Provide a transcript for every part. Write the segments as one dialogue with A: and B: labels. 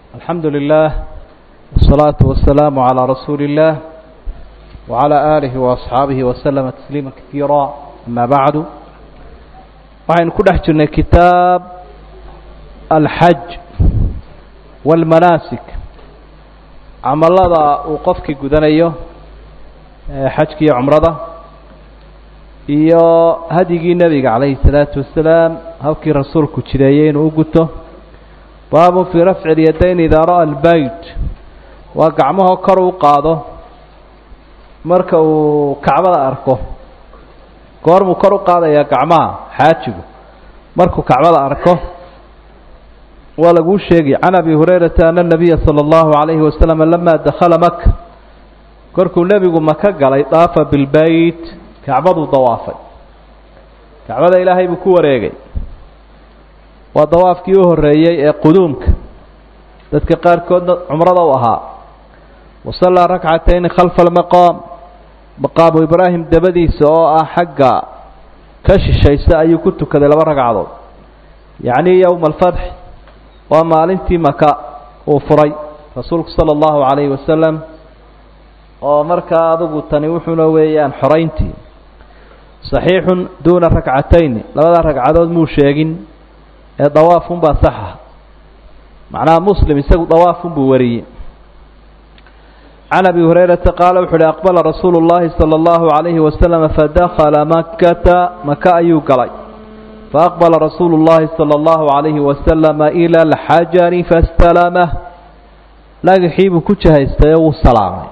A: الحمد لله والصلاة والسلام على رسول الله وعلى آله وأصحابه وسلم تسليما كثيرا. أما بعد، وعن كل حجنا كتاب الحج والمناسك، عمل الله وقفك قدنيه حجك يا عمرضة iyo hadigii nabiga calayhi salaatu wasalaam halkii rasuulku jireeyay inuu guto. baabu fi rafci al-yadayn idha ra'a al-bayt, waa gacmaha kor u qaado marka uu kacbada arko. goormu kor u qaadaya gacmaha xaajigu markuu kacbada arko? waa lagu sheegay can abi hurayrata anna nabiyya sallallahu alayhi wasallam lamma dakhala makkah, korkuu nabigu maka galay, daafa bil bayt, kacbadu dawaafay. kacbada ilaahay buu ku wareegay. waa dawaafkii u horeeyay ee quduumka dadka qaarkoodna cumrada u ahaa. wasallaa rakcatayn khalfa almaqaam, maqaamu ibraahim dabadiisa oo ah xagga ka shishaysa ayuu ku tukaday 2 ragcadood. yacni yowma alfatx, waa maalintii maka uu furay rasuulku sala allahu calayhi wasalam. oo markaa adugu tani wuxuuna weeyaan xorayntii. saxiixun duuna rakcatayn, 2 ragcadood muu sheegin ee dawaafun baa saxa. macnaha muslim isagu dawaafun buu wariyey. can abi hurayrata qaala wuxu uhi aqbala rasuulu llahi sala allahu calayhi wasalam fadakhala makkata, maka ayuu galay. faaqbala rasuulu llahi sala allahu calayhi wasalama ila alxajari fastalamah, dhagaxii buu ku jahaystay oo wuu salaamay.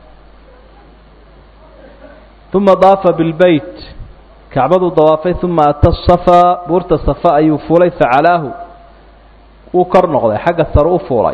A: uma daafa bilbeyt, kacbaduu dawaafay. uma ata safa, buurta safa ayuu fuulay. facalaahu, wuu kor noqday, xagga sare u fuulay.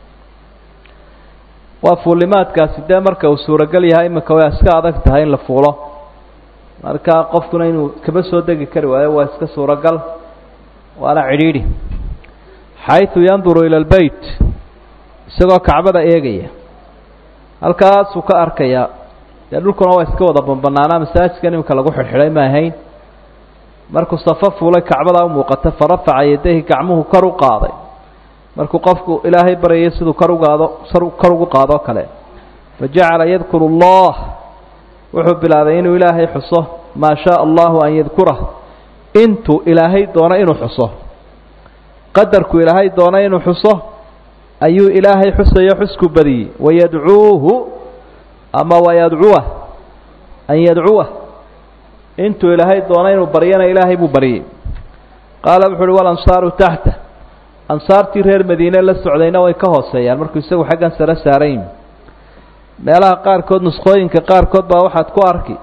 A: waa fuulimaadkaasi dee marka uu suuragal yahay. imika way iska adag tahay in la fuulo, marka qofkuna inuu kaba soo degi kari waayo waa iska suuragal, waana cidhiidhi. xayثu yanduru ila اlbeyt, isagoo kacbada eegaya, halkaasuu ka arkaya. dee dhulkuna waa iska wada banbanaanaa, masaajidkan imika lagu xidhxidhay ma ahayn. markuu safo fuulay, kacbadaa u muuqata. farafaca yadayhi, gacmuhu kor u qaaday. markuu qofku ilaahay baryay siduu kor ugu qaado kale. fajacala yadkuru allah, wuxuu bilaabay inuu ilaahay xuso. maa shaaa allahu an yadkurah, intuu ilaahay doono inuu xuso. qadarku ilaahay doono inuu xuso ayuu ilaahay xusayo, xusku badiyey. wayadcuuhu ama wayadcuwah, an yadcuwah, intuu ilaahay doono inuu baryana ilaahay buu baryey. qaala wuxu uhi walansaaru taxta, ansaartii reer madiine la socdayna way ka hooseeyaan markuu isagu xaggan sare saarayn. meelaha qaarkood, nuskhooyinka qaarkood baa waxaad ku arki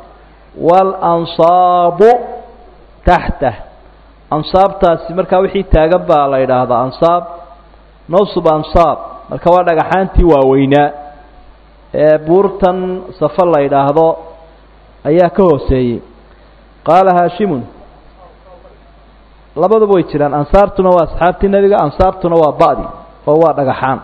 A: walansaabu taxta. ansaabtaasi markaa wixii taagan baa la yidhaahdaa ansaab, nawsub ansaab. marka waa dhagaxaantii waaweynaa ee buurtan safa la yidhaahdo ayaa ka hooseeyey. qaala haashimun, labaduba way jiraan. ansaartuna waa asxaabtii nebiga, ansaabtuna waa ba'di oo waa dhagaxaan.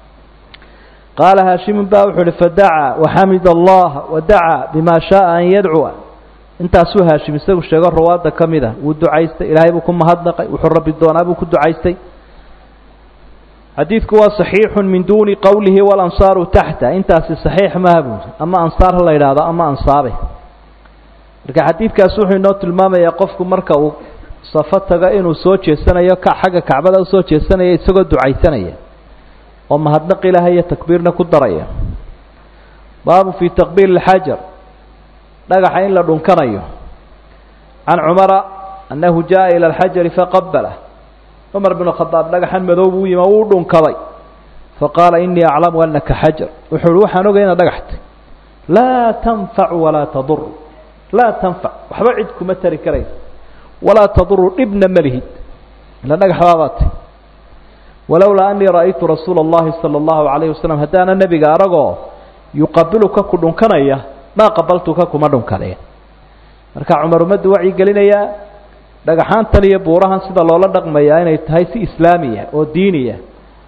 A: qaala haashimun baa wuxuu uhi fadacaa waxamid allah wadacaa bima shaaa an yadcuwa. intaasuu haashim isagu sheego rawaadda ka mid a. wuu ducaystay, ilaahay buu ku mahadnaqay, wuxuu rabbi doonaa buu ku ducaystay. xadiidku waa saxiixun min duuni qowlihi walansaaru taxta. intaasi saxiix maaha buuri, ama ansaar ha la yidhaahdo ama ansaabe. marka xadiidkaas wuxuu inoo tilmaamayaa qofku marka uu safo taga inuu soo jeesanayo, xagga kacbada usoo jeesanaya isagoo ducaysanaya oo mahadnaq ilaahay iyo takbiirna ku daraya. baabu fii taqbiil alxajar, dhagaxa in la dhunkanayo. can cumara annahu jaa ila alxajari faqabalah, cumar bn khadaab dhagaxan madow buu yima, wuu dhunkaday. faqaala inii aclamu anaka xajar, wuxuu uhi waxaan ogay inaad dhagaxtay. laa tanfac walaa tadur, laa tanfac, waxba cid kuma tari karaysa. walaa taduru, dhibna ma lihid, ila dhagax baabaatay. walowlaa anii ra'aytu rasuula اllahi salى اllahu calayhi wasalam, haddaana nebiga aragoo yuqabiluka ku dhunkanaya, maa qabaltuka kuma dhunkadeen. marka cumar ummaddu wacyi gelinayaa dhagaxaantan iyo buurahan sida loola dhaqmayaa inay tahay si islaamiya oo diiniya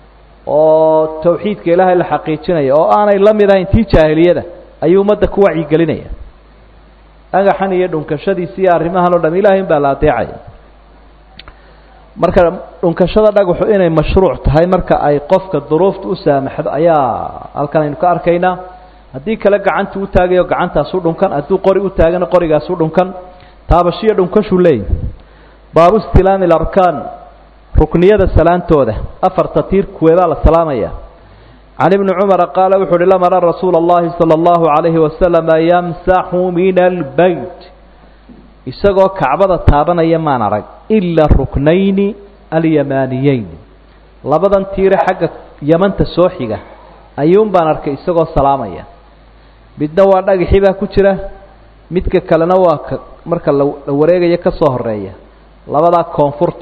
A: oo tawxiidka ilaahay la xaqiijinaya, oo aanay la mid ahayn tii jaahiliyada, ayuu ummadda ku wacyi gelinaya. dhagaxan iyo dhunkashadiisa iyo arrimahan oo dham ilaahay baa la adeecaya. marka dhunkashada dhagaxu inay mashruuc tahay marka ay qofka duruufta u saamaxdo ayaa halkan aynu ka arkaynaa haddii kale gacanta u taagayo gacantaas u dhunkan hadduu qori u taagana qorigaas u dhunkan taabashiyo dhunkashuu leeyahy baabu istilaami alarkaan rukniyada salaantooda afarta tiir kuweebaa la salaamaya can ibni cumara qaala wuxu uhi lam ara rasuula allahi sala allahu calayhi wasalama yamsaxu min albeyt isagoo kacbada taabanaya maan arag ilaa ruknayni alyamaaniyeyn labadan tiire xagga yamanta soo xiga ayuun baan arkay isagoo salaamaya midna waa dhagaxii baa ku jira midka kalena waa marka la wareegayo ka soo horeeya labadaa koonfurta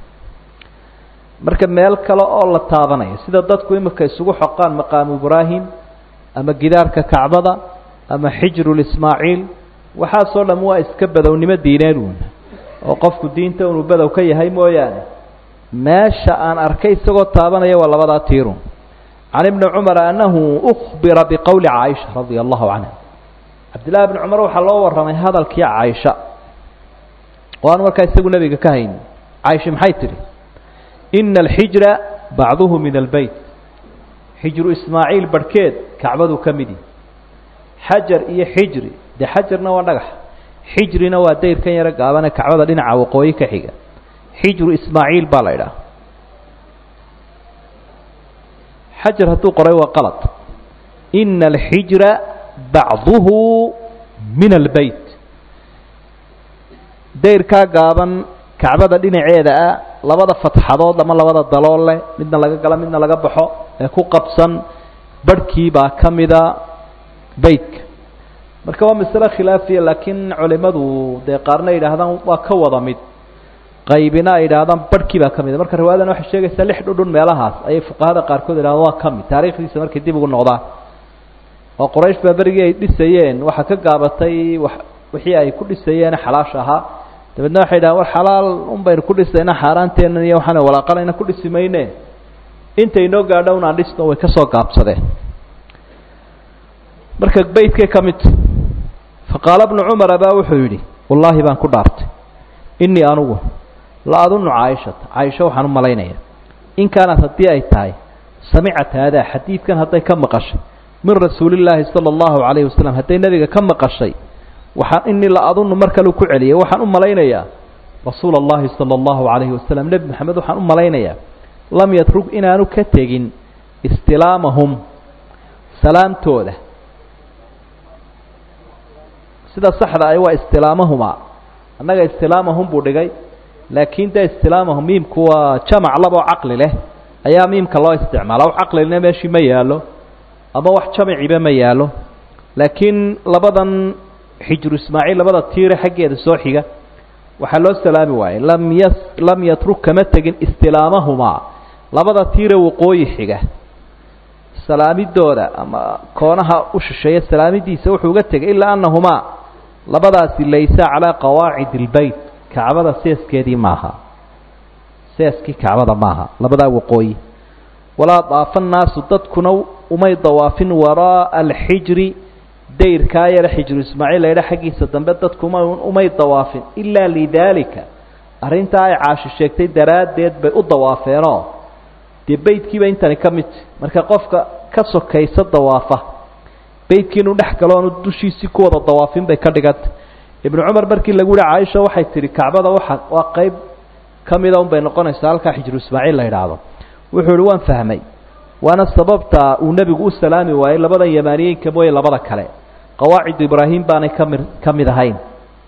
A: marka meel kale oo la taabanayo sida dadku imika isugu xoqaan maqaamu ibraahim ama gidaarka kacbada ama xijrulismaaciil waxaasoo dham waa iska badownimo diineed uun oo qofku diinta inuu badow ka yahay mooyaane meesha aan arkay isagoo taabanaya waa labadaa tiirun can ibni cumara annahu ukhbira biqowli caaisha radia allahu canha cabdillahi bni cumar waxaa loo warramay hadalkii caaisha oo aan markaa isagu nebiga ka haynin caaisha maxay tidhi ina alxijra bacduhu min albeyt xijru ismaaciil barhkeed kacbaduu ka midi xajar iyo xijri dee xajarna waa dhagax xijrina waa dayrkan yaro gaabane kacbada dhinaca waqooyi ka xiga xijru ismaaciil baa la idhaha xajar hadduu qoray waa qalad ina alxijra bacduhu min albeyt dayrkaa gaaban kacbada dhinaceeda ah labada fatxadood ama labada dalool leh midna laga galo midna laga baxo ee ku qabsan barhkii baa ka mida beytka marka waa masale khilaafiya laakiin culimadu dee qaarna yidhaahdaan waa ka wada mid qaybina ay yidhaahdaan barhkii baa ka mida marka riwaayadan waxay sheegaysaa 6 dhudhun meelahaas ayay fuqahada qaarkood yidhahdaan waa ka mid taariikhdiisa markay dib ugu noqdaan oo quraysh baa berigii ay dhisayeen waxaa ka gaabatay wixii ay ku dhisayeen xalaasha ahaa dabeedna waxay yidhahdeen war xalaal un baynu ku dhisayna xaaraanteenna iyo waxaana walaaqalayna ku dhisi mayne intay noo gaadho un aan dhisno way ka soo gaabsadeen marka beytkay ka mid faqaala bnu cumara baa wuxuu yidhi wallaahi baan ku dhaartay innii anugu la adunnu caaishata caaisha waxaan u malaynayaa in kaanat haddii ay tahay samicat haadaa xadiidkan hadday ka maqashay min rasuulillaahi sala allahu calayhi wasalam hadday nebiga ka maqashay waxaan innii la adunnu mar kale ku celiyay waxaan u malaynayaa rasuula allahi sala allahu calayhi wasalam nebi maxamed waxaan u malaynayaa lam yatrug inaanu ka tegin istilaamahum salaamtooda sida saxda ay waa istilaamahuma annaga istilaamahum buu dhigay laakiin dee istilaamahum miimku waa jamac laboo caqli leh ayaa miimka loo isticmaala wax caqlilina meeshii ma yaalo ama wax jamaciba ma yaalo laakiin labadan xijru ismaaciil labada tiire xaggeeda soo xiga waxaa loo salaami waayey lam yatruk kama tegin istilaamahumaa labada tiire waqooyi xiga salaamidooda ama koonaha u shisheeya salaamidiisa wuxuu uga tegay ilaa annahumaa labadaasi laysa calaa qawaacid ilbeyt kacbada seeskeedii maaha seeskii kacbada maaha labadaa waqooyi walaa daafa nnaasu dadkuna umay dawaafin waraa'a alxijri dayrkaa yare xijru ismaaciil laydha xaggiisa dambe dadku umay dawaafin ilaa lidaalika arrintaa ay caashi sheegtay daraaddeed bay u dawaafeenoo dee beydkiiba intani ka mid marka qofka ka sokaysa dawaafa beydkii inuu dhex galo oonu dushiisii ku wada dawaafin bay ka dhiganta ibnu cumar markii lagu yihi caaisha waxay tihi kacbada waa qayb ka mida un bay noqonaysaa halkaa xijru ismaaciil la yidhaahdo wuxuu ihi waan fahmay waana sababta uu nebigu u salaami waayey labadan yamaaniyeenka mooye labada kale qawaacidu ibraahim baanay ka mid ahayn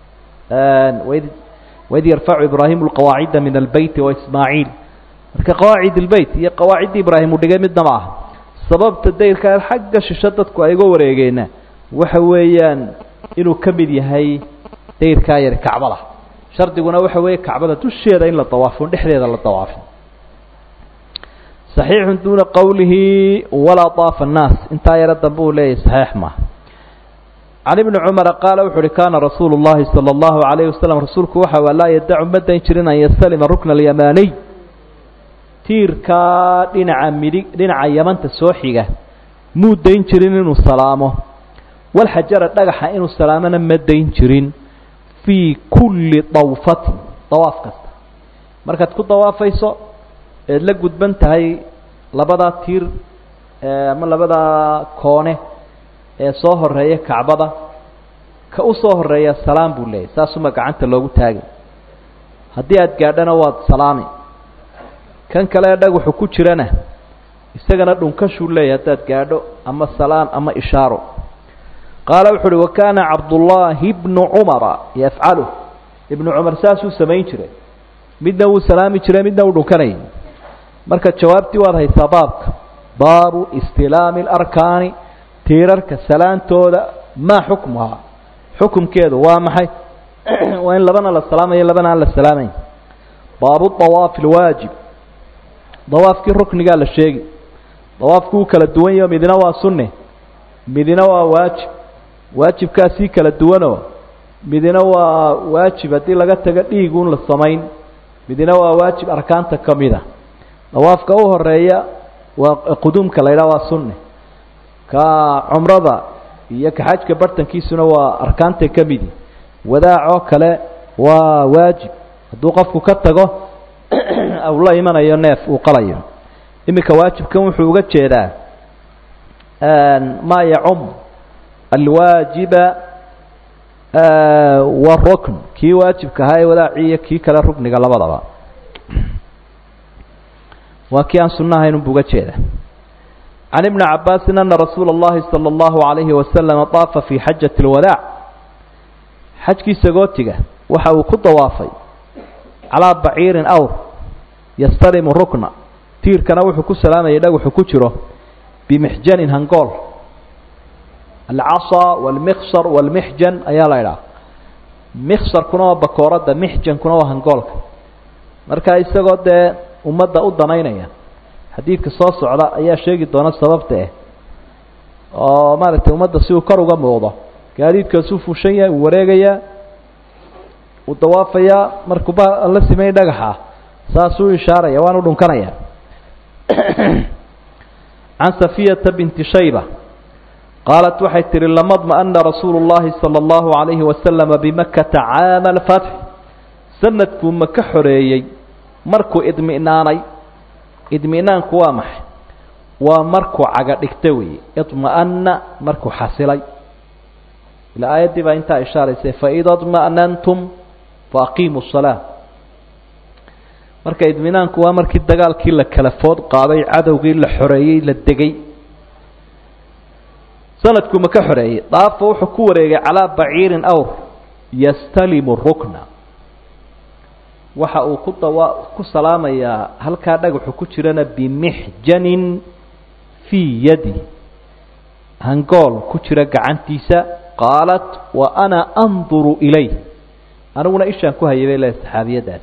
A: waid yarfacu ibraahimu lqawaacida min albeyti waismaaciil marka qawaacid ilbeyt iyo qawaaciddii ibraahim uu dhigay midna ma aha sababta dayrkaa xagga shisho dadku ay uga wareegeenna waxa weeyaan inuu ka mid yahay dayrkaa yar kacbada shardiguna waxa weeye kacbada dusheeda in la dawaafin dhexdeeda la dawaafin saxiixun duuna qowlihi walaa daafa annaas intaa yaro dambe uu leeyahay saxiix maaha can ibni cumara qaala wuxu uhi kaana rasuulu llahi sala allahu calayhi wasalam rasuulku waxa waa laa yadacu ma dayn jirin an yastalima rukna alyamaaniy tiirkaa dhinaca yamanta soo xiga muu dayn jirin inuu salaamo walxajara dhagaxa inuu salaamona ma dayn jirin fii kulli dawfatin dawaaf kasta markaad ku dawaafayso eed la gudban tahay labadaa tiir ama labadaa koone ee soo horeeya kacbada ka u soo horeeya salaam buu leeyahy saasuma gacanta loogu taagay haddii aad gaadhana waad salaami kan kale dhagaxu ku jirana isagana dhunkashuu leeyahy haddaad gaadho ama salaan ama ishaaro qaala wuxu uhi wakaana cabdullaahi bnu cumara yafcaluh ibnu cumar saasuu samayn jiray midna wuu salaami jiray midna wuu dhunkanayay marka jawaabtii waad haysaa baabka baabu istilaami alarkaani tiirarka salaantooda maa xukmuhaa xukumkeedu waa maxay waa in labana la salaamayo labana aan la salaamayn baabu dawaafi alwaajib dawaafkii ruknigaa la sheegi dawaafku wuu kala duwan yaho midna waa sunne midna waa waajib waajibkaasii kala duwanoo midna waa waajib haddii laga tago dhiiguun la samayn midna waa waajib arkaanta ka mida dawaafka u horeeya waa quduumka la yidhaha waa sunne ka cumrada iyo ka xajka bartankiisuna waa arkaantay ka midi wadaacoo kale waa waajib hadduu qofku ka tago aw la imanayo neef uu qalayo iminka waajibkan wuxuu uga jeedaa maa yacum alwaajiba warukn kii waajibka ahaa ee wadaaci iyo kii kale rukniga labadaba waa kii aan sunno ahayn unbu uga jeeda can ibni cabaasin ana rasuula اllahi salى اllahu عalayhi wasalama طaafa fii xajati اlwadaac xajkiisa gootiga waxa uu ku dawaafay calaa baciirin awr yastalimu rukna tiirkana wuxuu ku salaamayay dhagaxu ku jiro bimixjanin hangool alcasaa wاlmiksar wاlmixjan ayaa la idhaha miksarkuna waa bakooradda mixjankuna waa hangoolka marka isagoo dee ummadda u danaynaya xadiidka soo socda ayaa sheegi doona sababta oo maaragtay ummadda si uu kor uga muuqdo gaadiidkaasuu fuushan yahay uu wareegayaa uu dawaafayaa markuu ba la simeyn dhagaxa saasuu ishaaraya waanu dhunkanaya can safiyata binti shayba qaalat waxay tihi lamadma'ana rasuulu اllahi salى اllahu عalayhi wasalama bimakata caama alfatx sanadkuu maka xoreeyey markuu idminaanay idminaanku waa maxay waa markuu caga dhigta weeye idma'ana markuu xasilay ilaa aayaddii baa intaa ishaaraysay faida dma'nantum faaqiimu الsalaa marka idminaanku waa markii dagaalkii la kala food qaaday cadowgii la xoreeyey la degay sanadkuu maka xoreeyey daafa wuxuu ku wareegay calaa baciirin awr yastalimu rukna waxa uu ku salaamayaa halkaa dhagaxu ku jirana bimixjanin fii yadi hangool ku jira gacantiisa qaalat wa ana anduru ilayh aniguna ishaan ku hayay bay leedahay saxaabiyadaas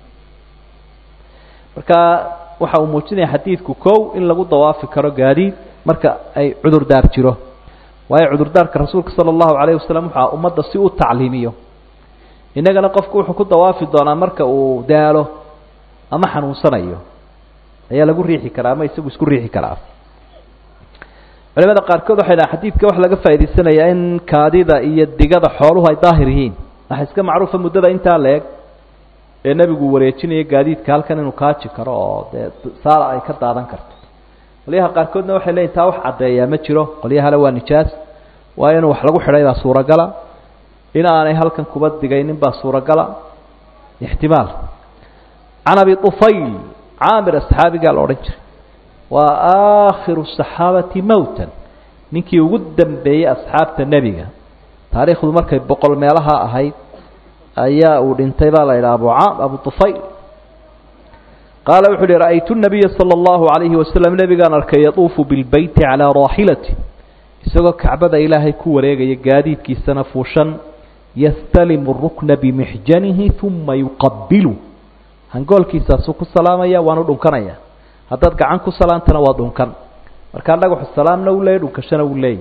A: marka waxa uu muujinaya xadiidku kow in lagu dawaafi karo gaadiid marka ay cudurdaar jiro waayo cudurdaarka rasuulka sala allahu calayhi wasalam waxaa ummadda si u tacliimiyo innagana qofku wuxuu ku dawaafi doonaa marka uu daalo ama xanuunsanayo ayaa lagu riixi karaa ama isagu isku riixi karaa culimada qaarkood waxay dhahaan xadiidka waxa laga faa'idaysanayaa in kaadida iyo digada xooluhu ay daahir yihiin waxa iska macruufa muddada intaa la eg ee nebigu wareejinaya gaadiidka halkan inuu kaaji karo oo dee saala ay ka daadan karto qolyaha qaarkoodna waxay leeyihin taa wax caddeeyaa ma jiro qolyahale waa nijaas waa inuu wax lagu xidhay baa suuragala in aanay halkan kuba digaynin baa suuragala ixtimaal can abi طufayl caamir asxaabigaa la odhan jiray waa aakhiru الصaxaabati mowtan ninkii ugu dambeeyey asxaabta nebiga taariikhdu markay 100 meelaha ahayd ayaa uu dhintay baa la yidhaha abu طufayl qaala wuxu uhi ra'aytu الnabiya salى اllahu عalayhi wasalam nebigaan arkay yatuufu bilbeyti calىa raaxilati isagoo kacbada ilaahay ku wareegaya gaadiidkiisana fuushan yastalimu الrukna bimixjanihi uma yuqabilu hangoolkiisaasuu ku salaamaya waanu dhunkanaya haddaad gacan ku salaantana waa dhunkan markaa dhagaxu salaamna uu leeyay dhunkashana uu leeyay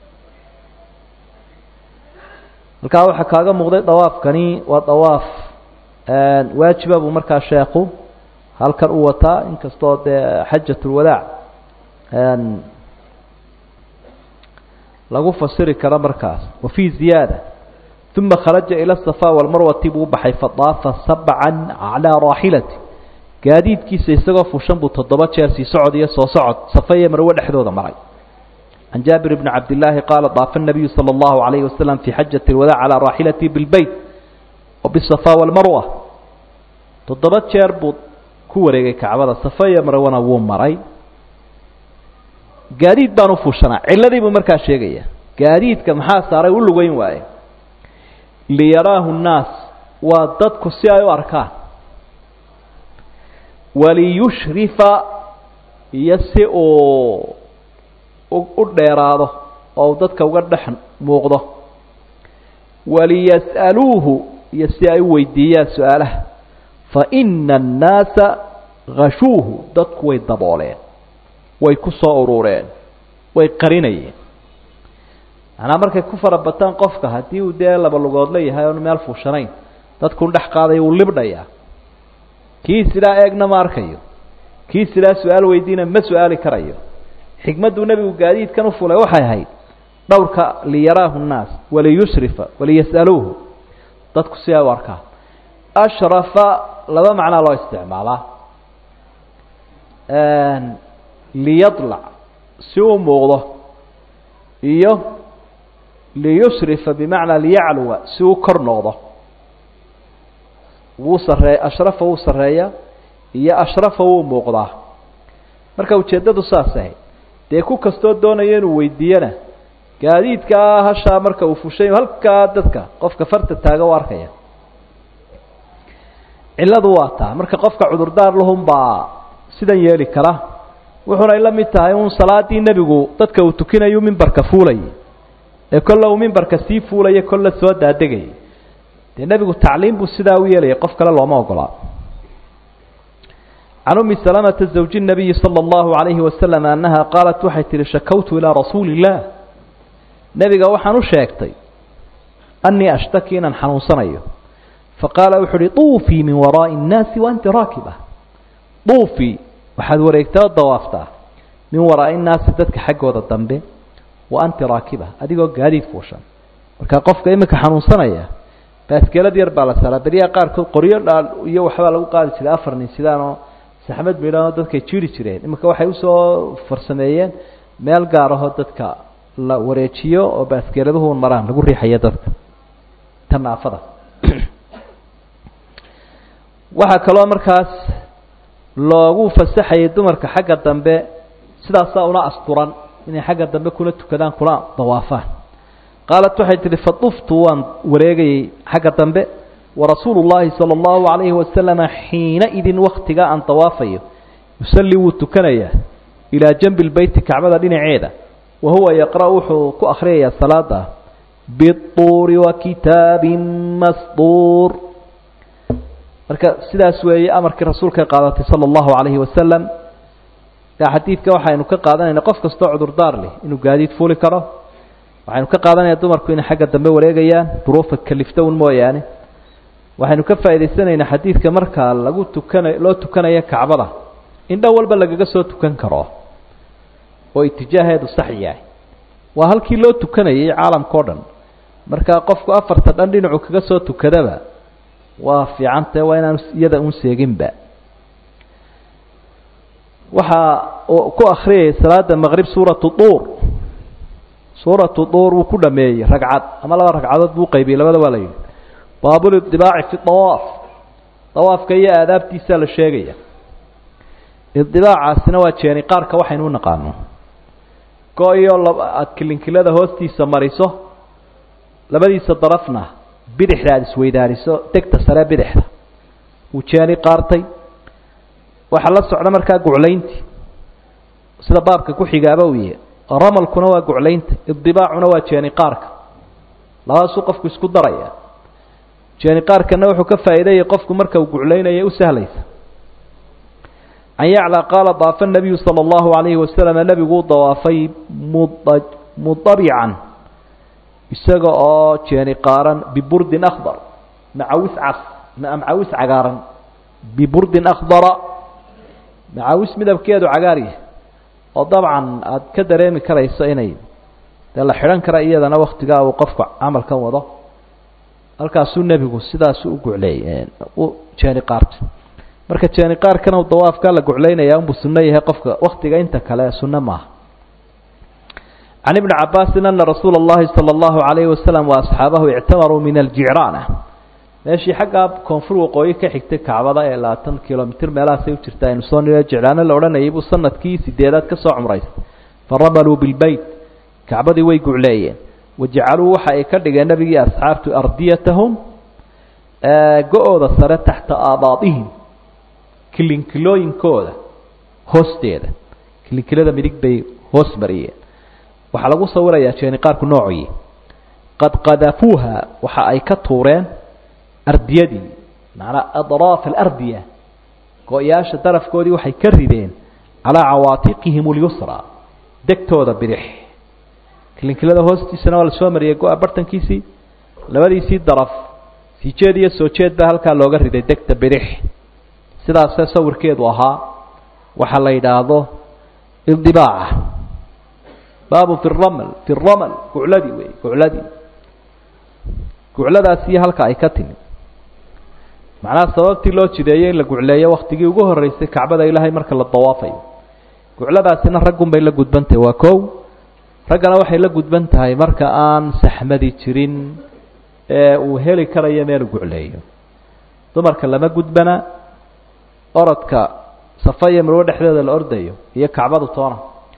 A: halkaa waxaa kaaga muuqday dawaafkani waa dawaaf waajiba buu markaa sheekhu halkan uu wataa inkastoo dee xajat ulwadaac lagu fasiri karo markaas wafii ziyaada uma kharaja ila asafa walmarwati buu baxay fadaafa sabcan calaa raaxilati gaadiidkiisa isagoo fushan buu 7 jeer sii socod iyo soo socod Safa iyo Marwe dhexdooda maray عن جابر بن عبد الله قال طاف النبي صلى الله عليه وسلم في حجة الوداع على راحلته بالبيت وبالصفا والمروة 7 jeer buu ku wareegay Kacbada Safa iyo Marwana wuu maray gaadiid baan u fuushanaa ciladii buu markaa sheegaya gaadiidka maxaa saaray u lugayn waaye liyaraahu الناس waa dadku si ay u arkaan waliyushrifa yasi u dheeraado oo dadka uga dhex muuqdo waliyas'aluuhu yasi ay weydiiyaan su'aalaha fa inna an-naasa ghashuuhu dadku way dabooleen way ku soo urureen way qarinayeen ana markay ku farabataan qofka hadii uu dee laba lugood leeyahay oo meel fuushanayn dadku dhex qaaday uu libdhaya kii sidaa eegna ma arkayo kii sidaa su'aal weydiina ma su'aali karayo xigmadu nabigu gaadiidkan u fulay waxay ahayd dhowrka liyaraahu الناس waliyusrifa waliyas'aluuhu dadku si ay u arkaan ashrafa laba macna loo isticmaalaa liyadla si uu muuqdo iyo liyusrifa bimacna liyacluwa si uu kor noqdo wuu sarreeya ashrafa wuu sarreeya iyo ashrafa wuu muuqdaa marka ujeedadu saas ahayd dee ku kastoo doonaya inuu weydiiyana gaadiidka hasha marka uu fushay halka dadka qofka farta taaga u arkaya ciladu waa taa marka qofka cudurdaar lahum baa sidan yeeli kara wuxuuna ila mid tahay un salaadii nabigu dadka uu tukinayo minbarka fuulay ee kullu minbarka sii fuulay kullu soo daadegay dee nabigu tacliim buu sidaa u yeelay qof kale looma ogola عن أم سلمة زوج النبي صلى الله عليه وسلم أنها قالت وحيت شكوت إلى رسول الله نبي وحن شاكتي أني أشتكي أن حنوصنيه فقال وحري طوفي من وراء الناس وأنت راكبة طوفي وحد وريكتا الضوافتا من وراء الناس تدك حق وضع الضنب وأنت راكبة أديقوا قاديد فوشا وكاقفك إمك حنوصنيه بس كلا دير بالسالة بريا قار كل قرية يو حوالي وقال سيدا أفرني سيدانو saxmad meelaha dadka jiiri jireen imika waxay u soo farsameeyeen meel gaar ah dadka la wareejiyo oo baaskeeladuhu maraan lagu riixayo dadka tanaafada waxa kale markaas loogu fasaxay dumarka xagga dambe sidaas una asturan inay xagga dambe kula tukadaan kula dawaafaan qaalat waxay tiri faduftu waan wareegay xagga dambe ورسول الله صلى الله عليه وسلم حينئذ وقتها أن طوافيه يسلي وتكنيه إلى جنب البيت كعبة دين عيدة وهو يقرأ كأخرية الصلاة بالطور وكتاب مسطور سيدا سوي أمرك رسولك قالت صلى الله عليه وسلم حديثك وحا إنه كقادنا إنه قفك استعذر دار له إنه قادي تفولي كره وحا إنه كقادنا يدومرك إنه حاجة دمي وليقيان بروفك كلفتون موياني waxaynu ka faa'iideysanaynaa xadiidka marka lagu tukanayo loo tukanayo Kacbada in dhow walba laga soo tukan karo oo itijaaheedu sax yahay waa halkii loo tukanayay caalamka oo dhan marka qofku afarta dhan dhinacu kaga soo tukadaba waa fiicantay waa inaan iyada un seeginba waxa ku akhriyay salaada maghrib suuratu tuur uu ku dhameeyay ragcad ama laba ragcadood buu qaybiyay labada waa la yiri باب الاتباع في الطواف طواف كي آدابتي سال الشيغية اتباع السنوات يعني قارك وحينو نقانو كوي الله أتكلم كلا ده هوستي سماريسو لبدي سطرفنا بدح راد سويداريسو تكتسرى بدح وشاني قارتي وحلص على مركا قعلينتي سيدا بابك كوحي قابوية رمل كنوا قعلينتي اتباع نوات يعني قارك لا سوقف كسكو دريا يعني قاركنا وحو كفايدة يقفكم مركا وقعلينا يسهليس عن يعلى قال ضاف النبي صلى الله عليه وسلم النبي قول ضوافي مضطبعا يساقا يعني قارا ببرد أخضر معوس عقارا ببرد أخضر معوس مدى بكيادو عقاري وطبعا كده ريمي كرا يسايني ده حيران كرا إيادة أنا وقت قاو وقفك عمل كان وضع halkaasuu nabigu sidaas u gucleeyeen u jeeni qaart marka jeeni qaarkan uu dawaafka la gucleynaya uu sunno yahay qofka waqtiga inta kale sunno ma عن ابن عباس أن رسول الله صلى الله عليه وسلم وأصحابه اعتمروا من الجعرانة ماشي حقا كونفور وقوي كحكت كعبة إلى 10 كيلومتر ملا سيوتشرتين صون الجعرانة لو رنا يبوا صنة كيس ديرات كسوع عمريس فرملوا بالبيت كعبة ويقوا عليه وجعلوا حيكر النبي أصحابته أرضيتهم قعود الصلاة تحت آباطهم كلين كيلوين كودا هوستيدا كلين كيلو ده ملك بي هوس مريه waxaa lagu sawirayaa jeeni qaarku noocii qad qadafuha waxa ay ka tuureen ardiyadii macna adraaf al-ardiya gooyaasha darafkoodii waxay ka rideen ala awaatiqihim al-yusra degtooda bidix kilinkilada hoostiisana waa la soo mariyay go bartankiisii labadiisii daraf si jeed iyo soo jeed ba halka looga riday degta bidix sidaas sawirkeedu ahaa waxa la yiraahdo indibaaca باب في الرمل قعلدي سي halka ay ka timi macna sababtii loo jideeyay la gucleeyo waqtigii ugu horeysay Kacbada Ilaahay marka la dawaafay gucladaasina raggun bay la gudbantay waa koow ragana waxay la gudban tahay marka aan saxmadi jirin ee uu heli karayo meel gucleeyo dumarka lama gudbana orodka safaya marwo dhexdeeda la ordayo iyo Kacbadu toona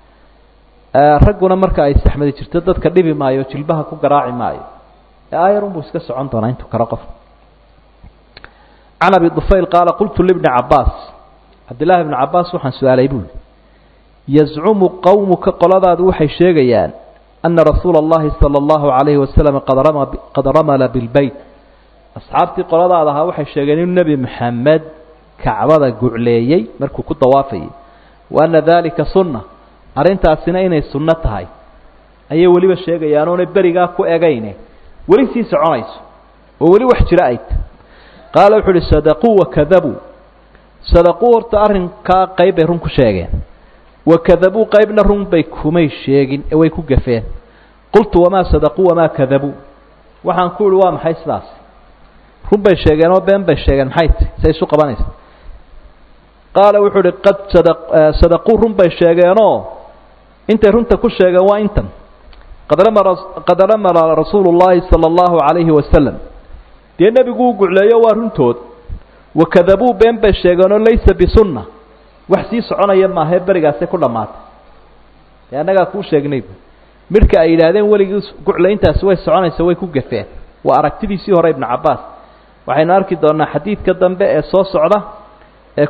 A: raguna marka ay saxmadi jirto dadka dhibi maayo jilbaha ku garaaci maayo aayarun buu iska socon doonaa intuu kala qof Ana bi Dufayl qala qultu li ibn Abbas Abdullah ibn Abbas waxaan su'aalay buu yaz'umu qawmuka qaladaadu waxay sheegayaan anna rasuulullaahi sallallahu alayhi wasallam qad ramala bil bayt asxaabti qaladaada waxay sheegeen in nabi Muhammad Kacbada gucleeyay markuu ku dawaafay wa anna dhalika sunnah arintaasina inay sunno tahay ayay waliba sheegayaan oo bariga ku eegayne wali si soconayso oo wali wax jira ay qaala wuxuu sadaqu wa kadabu sadaqu horta arinka qayb ay run ku sheegeen wa kadabu qaybna run bay kumay sheegin ee way ku gafeen qultu wama sadaqu wama kadabu waxaan ku iri waa maxay sidaas run bay sheegeen oo been bay sheegeen maxay say isu qabanaysaa qaala wuxuu iri qad sadaqu run bay sheegeenoo inta runta ku sheegan waa intan qadara rasuulullaahi sallallahu alayhi wasallam dee nabigu gucleeyo waa runtood wa kadabu been bay sheeganoo laysa bisunna wax si soconaya ma aha barigaas ku dhamaatay anaga ku sheegnay marka ay yiraahdeen waligu gucleyntaas way soconaysaa way ku gafeen waa aragtidiisii hore ibn Abbas waxaynu arki doonaa xadiidka dambe ee soo socda ee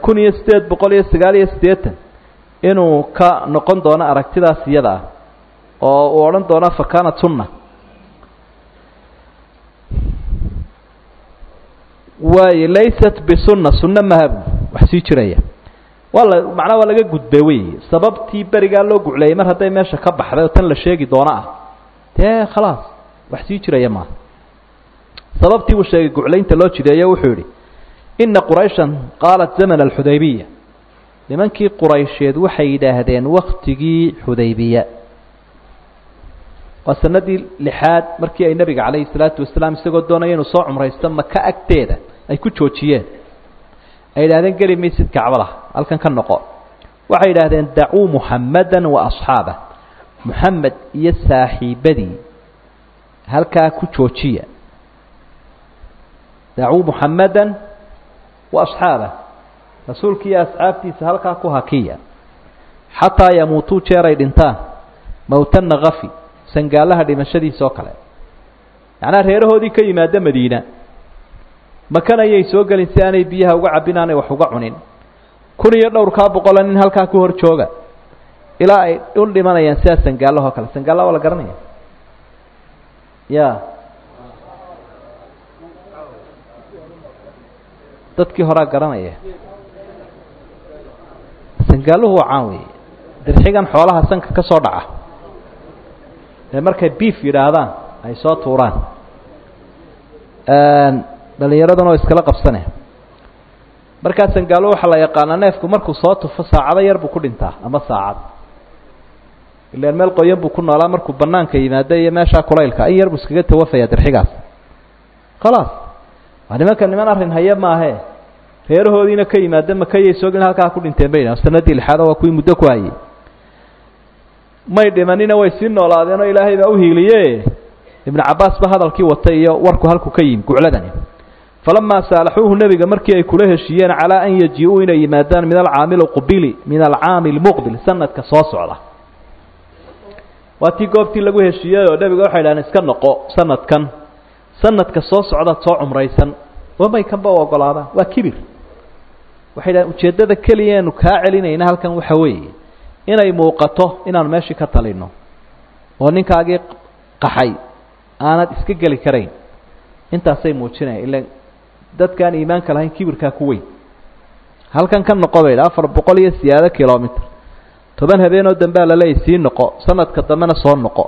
A: 1889 inuu ka noqon doono aragtidaas iyada oo uu oran doono fakana sunna way laysat bisunna sunna mahab wax si jiraya wala macna waa laga gudbay way sababtii bariga loo gucleeyay mar haday meesha ka baxday tan la sheegi doona khalaas wax si jiraya ma sababtii uu sheegay gucleynta loo jideeyo wuxuu yiri inna qurayshan qalat zaman al-hudaybiyah nimankii quraysheed waxay yiraahdeen waqtigii hudaybiya waa sanadii lixaad markii ay nabiga kaleey salaatu wasalaam isagoo doonayeen inuu soo umraysto Makka agteeda ay ku joojiyeen ay yiraahdeen gali miisid Kacbada halkan ka noqo waxay yiraahdeen da'u Muhammadan wa ashaaba Muhammad iyo saaxiibadii halka ku joojiya da'u Muhammadan wa ashaaba rasuulkii asxaabtiisa halka ku hakiya hatta yamuutu jeeray dhintaan mawtan qafi sangaalaha dhimashadiisa oo kale yana reerahoodii ka yimaada Madiina makana ay soo galin si aanay biyaha uga cabinaanay wax uga cunin kun iyo dhowr ka boqolan in halka ku hor jooga ilaa ay u dhimanayaan si sangaalaha kale sangaalaha wala garanaya dadkii hore garanaya sangaaluhu waa caan weey dirxigan xoolaha sanka ka soo dhaca markay beef yiraahdaan ay soo tuuraan dhalinyaradan oo iskala qabsane marka sangaalo waxa la yaqaan neefku markuu soo tufo saacada yar buu ku dhintaa ama saacad ilaa meel qoyan buu ku noolaa markuu banaanka yimaado iyo meesha kulaylka ay yar buu iskaga tawafaya dirxigaas خلاص niman arrin haya ma aha reerahoodiina ka yimaada makayay soo gelin halkaa ku dhinteen bayna sanadii lixaad waa kuwii muddo ku hayay may dhimanina way sii noolaadeen oo ilaahay baa u hiiliye ibn Cabbaas ba hadalkii watay iyo warku halku ka yim gucladani فلما سالحوه النبي مركي أي كله شيئا على أن يجيئوا إلى يمادان من العام القبلي من العام المقبل سنة كصاص على واتي قابتي لقوه الشيئا والنبي قال حيلا نسكن نقو سنة كصاص على طاع عمريسا وما يكن بوا وقال هذا وكبير وحيلا وجدد كليان وكاعلين إنها كان وحوي إنا يموقته إنا ماشي كتالينه وننك أجي قحي أنا اسكجلي كرين أنت سيموتشنا إلا dadkaan iimaanka lahayn kibirka ku weyn halkan kan noqobayla 400 siyaada kilometer 10 habeen oo dambe la leeyay noqo sanadka damana soo noqo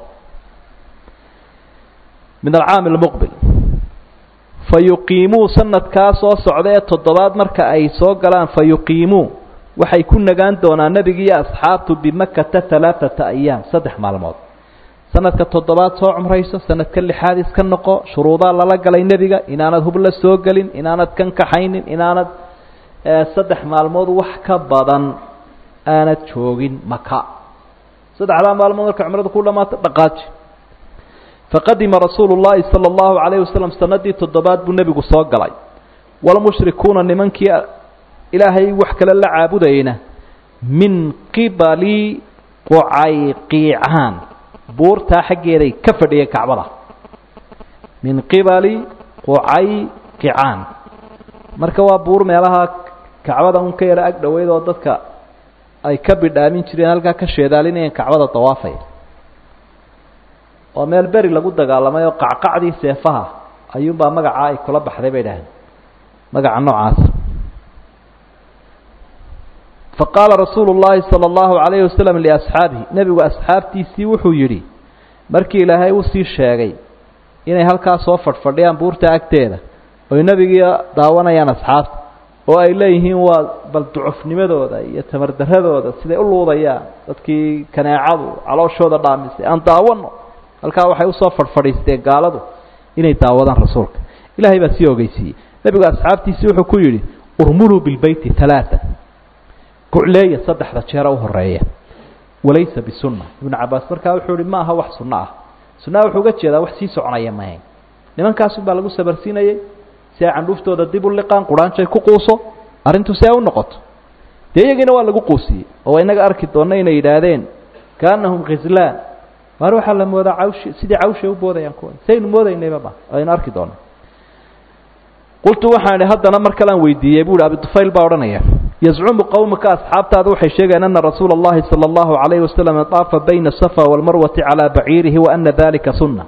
A: min al-aam al-muqbil fayuqimu sanadka soo socday toddobaad marka ay soo galaan fayuqimu waxay ku nagaan doonaan nabiga iyo asxaabtu bi Makkah 3 ayyam 3 maalmood sanadka toddobaad soo umrayso sanadka lixaad iska noqo shuruuda lala galay nabiga inaanad hub la soo galin inaanad kan kaxaynin inaanad 3 maalmood wax ka badan aanad joogin Makka 3 maalmood marka umradu ku dhamaatay dhaqaaj faqadima rasuulullaahi sallallahu alayhi wasallam sanadii toddobaad buu nabigu soo galay wal mushrikuuna nimankii ilaahay wax kale la caabudayna min qibali Qu'ayqi'an buurta xageeday ka fadhiyay Kacbada min qibali Qu'ayqi'an marka waa buur meelaha Kacbada un ka yara ag dhaweyd oo dadka ay ka bidhaamin jireen halka ka sheedaalinayeen Kacbada tawaafay oo meel bari lagu dagaalamay oo qacqacdii seefaha ayuun baa magaca ay kula baxday bay dhahan magaca noocaas فقال رسول الله صلى الله عليه وسلم لأصحابه نبي وأصحابتي سيوحوا يري مركي لهاي وسي الشاقي إني هالكا صوفر فرديان بورتا أكتيدا والنبي داوانا يان أصحاب وإليهم بل ضعف نمدو دا يتمردهدو دا سيدي أولو دا يا dadkii kanaacadu calooshooda dhaamisay aan daawano halka waxay u soo farfadhiisteen gaaladu inay daawadaan rasuulka ilaahay baa sii ogeysiyay nabiga asxaabtiisa wuxuu ku yiri urmulu bil bayti 3 كعلية صدح رجال وهرية وليس بسنة ابن عباس مركا وحوري ما هو وح سنة وحوجت جدا وحسي سعنايا معين لمن كاسب بالغو سبرسينا ساعة نفتو ضد اللقان قرآن شيء كقوسه أرنتو ساعة النقط تيجينا ولا قوسي هو إنك أركض ونينا يدادين كأنهم غزلان ما روح على موضع عوش سيدي عوش وبوذا يكون سين موضع إني بابا أين أركض ونا قلت وحنا هذا نمر كلام ويدي يقول أبي الطفيل باورنيا يزعم قومك أصحاب تادوحي شيئا أن رسول الله صلى الله عليه وسلم طاف بين الصفا والمروة على بعيره وأن ذلك سنة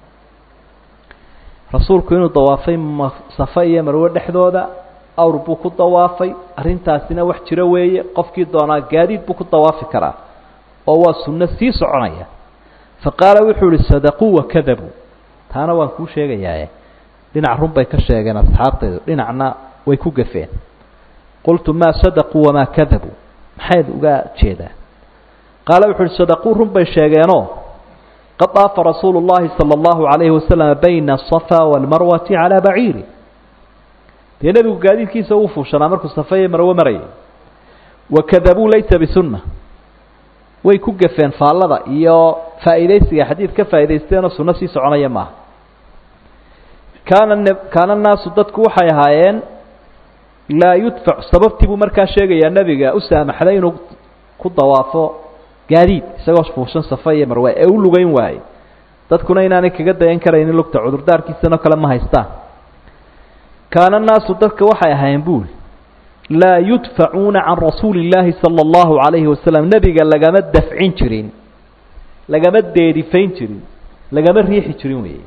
A: رسول كينو طوافي صفايا مروة دحدودا أو ربوك الطوافي أرنتاسنا وحجروي قفكي دونا قاديد بوك الطوافي كرا وهو سنة سيس عنايا فقال وحول الصدقوا وكذبوا تانا وانكو شيئا يايا لنا ربي كشيئا أصحاب لنا ويكو قفين قلت ما صدقوا وما كذبوا حيث وقال جيدا قال وحول صدقوا ربي شيئا قد طاف رسول الله صلى الله عليه وسلم بين الصفا والمروة على بعيره النبي قال كي سوفوا شنامرك الصفا مروة مري وكذبوا ليس بسنة ويكو قفين فالله يا فائديسي حديث كفائديستين السنة سيسعوني معه كان الناس ضدكوا حيهايين لا يدفع سببتي بمركا شيغا يا نبيغا اسامح لينو كضوافو gaadiid isagoo fuushan safay marway ee u lugayn waay dadkuna inaanay kaga dayan kareen lugta cudurdaarkiisana kala ma haystaan kaana naasu dadka waxay ahaayeen buul la yudfa'una an rasuulillahi sallallahu alayhi wasallam nabiga lagama dafcin jirin lagama deedifayn jirin lagama riixi jirin weey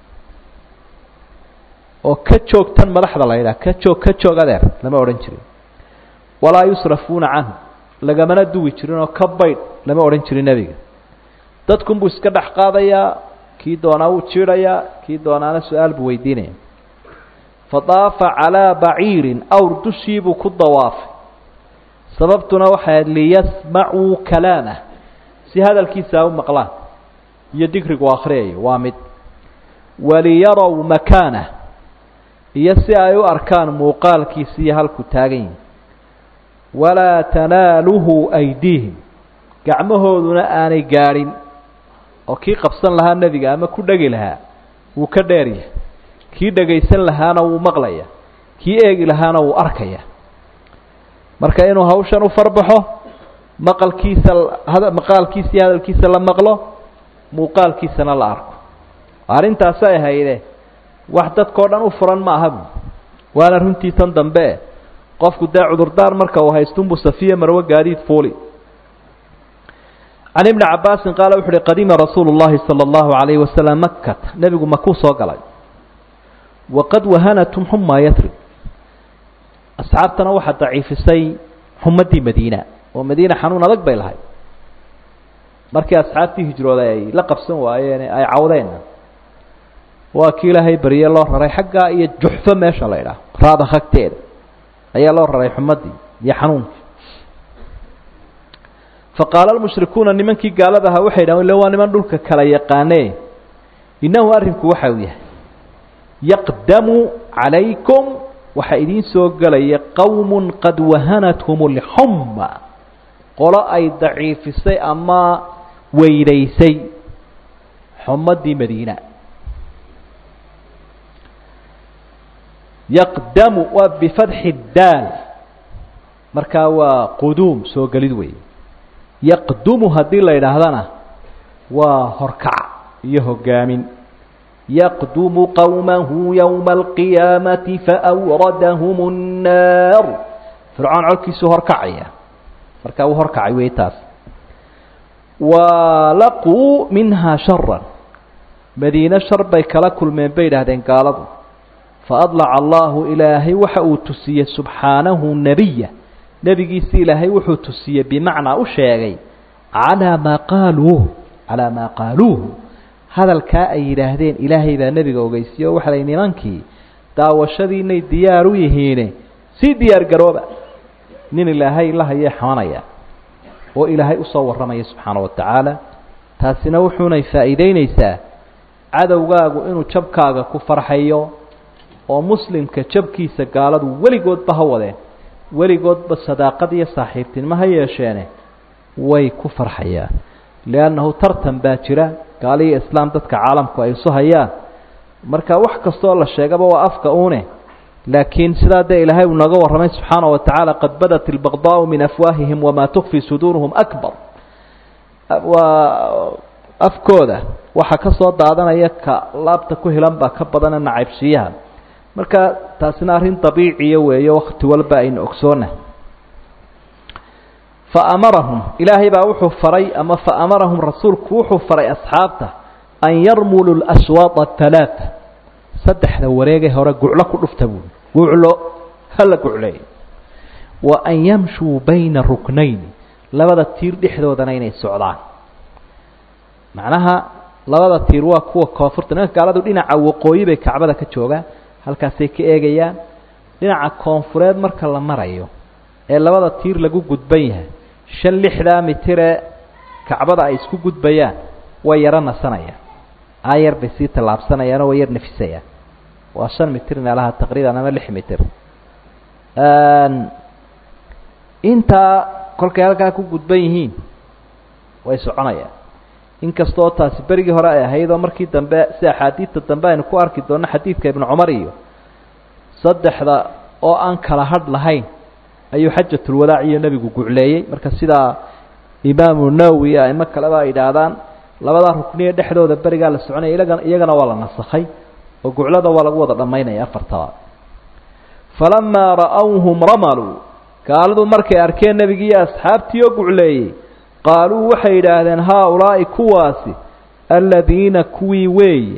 A: oo ka joogtan madaxda la yiraahdo ka joog adeer lama oran jirin wala yusrafuna anhu lagamana duwi jirin oo ka bayd lama oran jirin nabiga dadku buu iska dhax qaadaya kii doona uu jiiraya kii doonaana su'aal buu weydiinaya fadaafa ala ba'irin aw tushibu ku dawaaf sababtuna waxa li yasma'u kalama si hadalkiisa uu maqlaan iyo digrigu akhriyo waa mid wali yaraw makana iyo si ay u arkaan muuqaalkiisa iyo halku taagan yihin walaa tanaaluhu aydiihim gacmahooduna aanay gaadhin oo kii qabsan lahaa nebiga ama ku dhegi lahaa wuu ka dheeryahay kii dhegaysan lahaana wuu maqlaya kii eegi lahaana wuu arkaya marka inuu hawshan u farbaxo maqalkiisa iyo hadalkiisa la maqlo muuqaalkiisana la arko arrintaasay ahayde wax dadkao dhan u furan ma aha bu waana runtii tan dambe qofku dee cudurdaar marka uu haystunbu safiya marwe gaadiid fuuli can ibni cabaasin qaala wuxu uhi qadima rasuulu llahi sala allahu calayhi wasalam makata nebigu makuu soo galay waqad wahanatum xumaa yatrib asxaabtana waxaa daciifisay xumadii madiina oo madiina xanuun adag bay lahayd markii asxaabtii hijrooday ay la qabsan waayeen ay cawdeenna waa kii ilaahay barye loo raray xaggaa iyo juxfo meesha la idhaah raada hagteeda ayaa loo raray xumadii iyo xanuunkii faqaala almushrikuuna nimankii gaalada ahaa waxay dhahan ille waa niman dhulka kala yaqaanee innahu arrinku waxa uu yahay yaqdamu calaykum waxaa idiin soo gelaya qowmun qad wahanathum alxumma qolo ay daciifisay ama weynaysay xumadii madiina yaqdamu waa bifatxi daal markaa waa quduum soo gelid weeye yaqdumu haddii la yidhaahdana waa horkac iyo hogaamin yaqdumu qowmahu yowma alqiyaamati faawradahum الnaar fircoon colkiisuu horkacaya markaa uu horkacay wey taas walaquu minhaa sharan madiine shar bay kala kulmeen bay idhaahdeen gaaladu faadlaca allahu ilaahay waxa uu tusiyey subxaanahu nebiya nebigiisi ilaahay wuxuu tusiyey bimacnaa u sheegay calaa maa qaaluuhu hadalkaa ay yidhaahdeen ilaahay baa nebiga ogeysiye o waxa lay nimankii daawashadiinay diyaar u yihiine sii diyaar garooba nin ilaahay la hayee xamanaya oo ilaahay usoo warramaya subxaana wa tacaala taasina wuxuunay faa'iideynaysaa cadowgaagu inuu jabkaaga ku farxayo oo muslimka jabkiisa gaaladu weligoodba ha wadeen weligoodba sadaaqad iyo saaxiibtinimo ha yeesheene way ku farxayaan liannahu tartan baa jira gaalo iyo islaam dadka caalamku ay isu hayaan marka wax kastoo la sheegaba waa afka une laakiin sidaa dee ilaahay uu nooga warramay subxaana wa tacaala qad badat ilbaqdaau min afwaahihim wamaa tukfi suduuruhum akbar waa afkooda waxa ka soo daadanaya ka laabta ku hilan baa ka badana nacaybshiyaha marka taasina arrin dabiiciya weeyo wakti walba aynu ogsoona faamarahum ilaahay baa wuxuu faray ama faamarahum rasuulku wuxuu faray asxaabta an yarmuluu laswaada athalaata saddexda wareegee hore guclo ku dhufta buuli guclo hala gucleey wa an yamshuu bayna ruknayn labada tiir dhexdoodana inay socdaan macnaha labada tiir waa kuwa koonfurta nimanka gaaladu dhinaca waqooyi bay kacbada ka joogaan halkaasay ka eegayaan dhinaca koonfureed marka la marayo ee labada tiir lagu gudban yahay 5-6 mitiree kacbada ay isku gudbayaan way yaro nasanayaan ayar bay sii tallaabsanayaan oo way yar nafisayaan waa 5 mitir meelaha taqriiban ama 6 mitir intaa kolkay halkaa ku gudban yihiin way soconayaan inkastoo taasi berigii hore ay ahayd oo markii dambe si axaadiidta dambe aynu ku arki doonno xadiidka ibnu cumar iyo saddexda oo aan kala hadh lahayn ayuu xajatulwadaac iyo nebigu gucleeyey marka sidaa imaamu nawowi aimo kaleba ay idhaahdaan labadaa rukniye dhexdooda berigaa la soconaya iyagana waa la nasakhay oo guclada waa lagu wada dhammaynaya afartaba falamaa ra'awhum ramaluu gaaladu markay arkeen nebigii iyo asxaabtii oo gucleeyey qaaluu waxay yidhaahdeen haaulaa'i kuwaasi aladiina kuwii weeye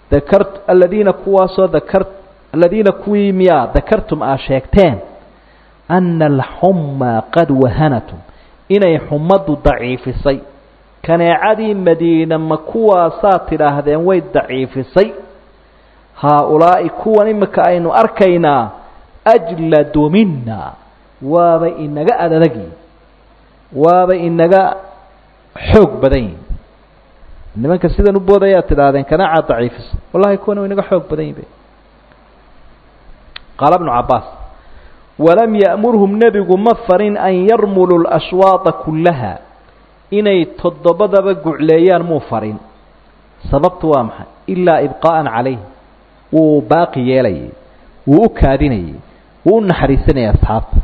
A: aladiina kuwii miyaa dakartum aa sheegteen ana alxumma qad wahanatum inay xumaddu daciifisay kaneecadii madiina ma kuwaasaa tidhaahdeen way daciifisay haaulaa'i kuwan imika aynu arkaynaa ajladu mina waaba inaga adadagi waaba inaga xoog badan yihin nimanka sidan u boodayaa tidhaahdeen kanaaca daciifisa wallahi kuwan inaga xoog badan yihin qaala ibnu cabbaas walam ya'murhum nebigu ma farin an yarmuluu lashwaada kullaha inay toddobadaba gucleeyaan muu farin sababtu waa maxay ilaa ibqaa'an calayh wuu baaqi yeelayay wuu u kaadinayay wuu u naxariisanayay asxaabta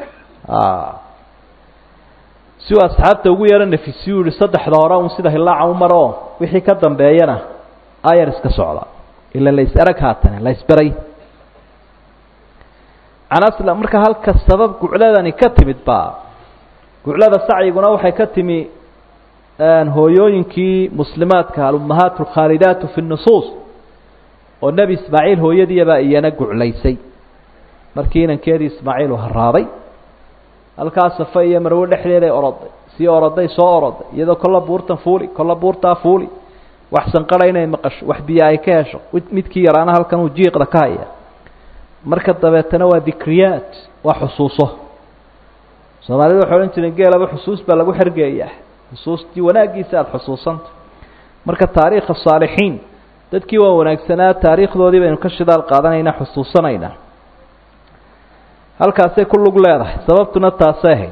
A: si uu asxaabta ugu yeero nafisiyuu yihi saddexda hore un sida hilaaca u maro oo wixii ka dambeeyana ayar iska socda ila la is-arag haatane la isbaray canasla marka halka sabab gucladani ka timid baa guclada sacyiguna waxay ka timi hooyooyinkii muslimaadka alummahaat alkhaalidaatu fi nusuus oo nebi ismaaciil hooyadiibaa iyana guclaysay markii inankeedii ismaaciil uu haraaday halkaas safa iyo marwe dhexdeeday oroday sii oroday soo oroday iyadoo kolla buurtan fuuli kolla buurtaa fuuli wax sanqara inay maqasho wax biyo ay ka hesho midkii yaraana halkan uu jiiqda ka haya marka dabeetana waa dikriyaat waa xusuuso soomaalidu waxay odhan jireen geelaba xusuus baa lagu xergeeyaa xusuustii wanaaggiisa aada xusuusanta marka taariikha saalixiin dadkii waa wanaagsanaa taariikhdoodii baynu ka shidaal qaadanaynaa xusuusanaynaa halkaasay ku lug leedahay sababtuna taasay ahayd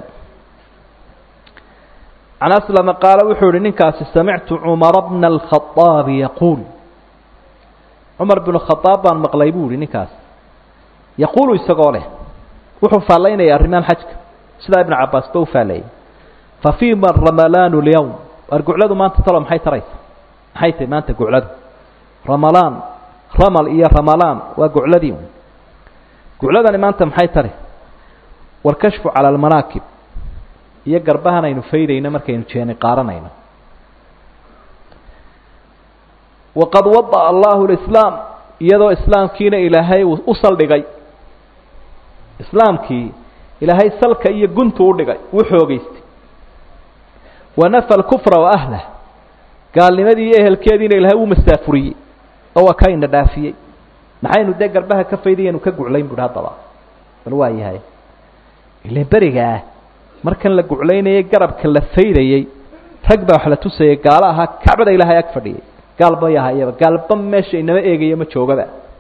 A: can aslama qaala wuxuu yihi ninkaasi samictu cumara bna alkhaaabi yaquul cumar binu khadaab baan maqlay buu yihi ninkaas yaquulu isagoo leh wuxuu faallaynaya arrimaan xajka sidaa ibnu cabbaas ba u faalleeyay fa fiima ramalaanu lyowm waar gucladu maanta talo maxay taraysa maxay tahay maanta gucladu ramalaan ramal iyo ramalaan waa gucladii gucladani maanta maxay tari warkashfu cala almanaakib iyo garbahan aynu faydayno markaynu jeeni qaaranayno waqad wada'a allahu lislaam iyadoo islaamkiina ilaahay uu u saldhigay islaamkii ilaahay salka iyo guntu u dhigay wuu xoogaystay wanafa alkufra wa ahlah gaalnimadii iyo ehelkeediina ilaahay uu masaafuriyey oo waa ka ina dhaafiyey maxaynu dee garbaha ka faydayaynu ka guclayn buuhi haddaba bal waa yahay ile berigaa markan la guclaynayay garabka la faydayey rag baa wax la tusayay gaalo ahaa kacbada ilaahay ag fadhiyay gaalba yahayaba gaalba meesha inama eegayo ma joogaba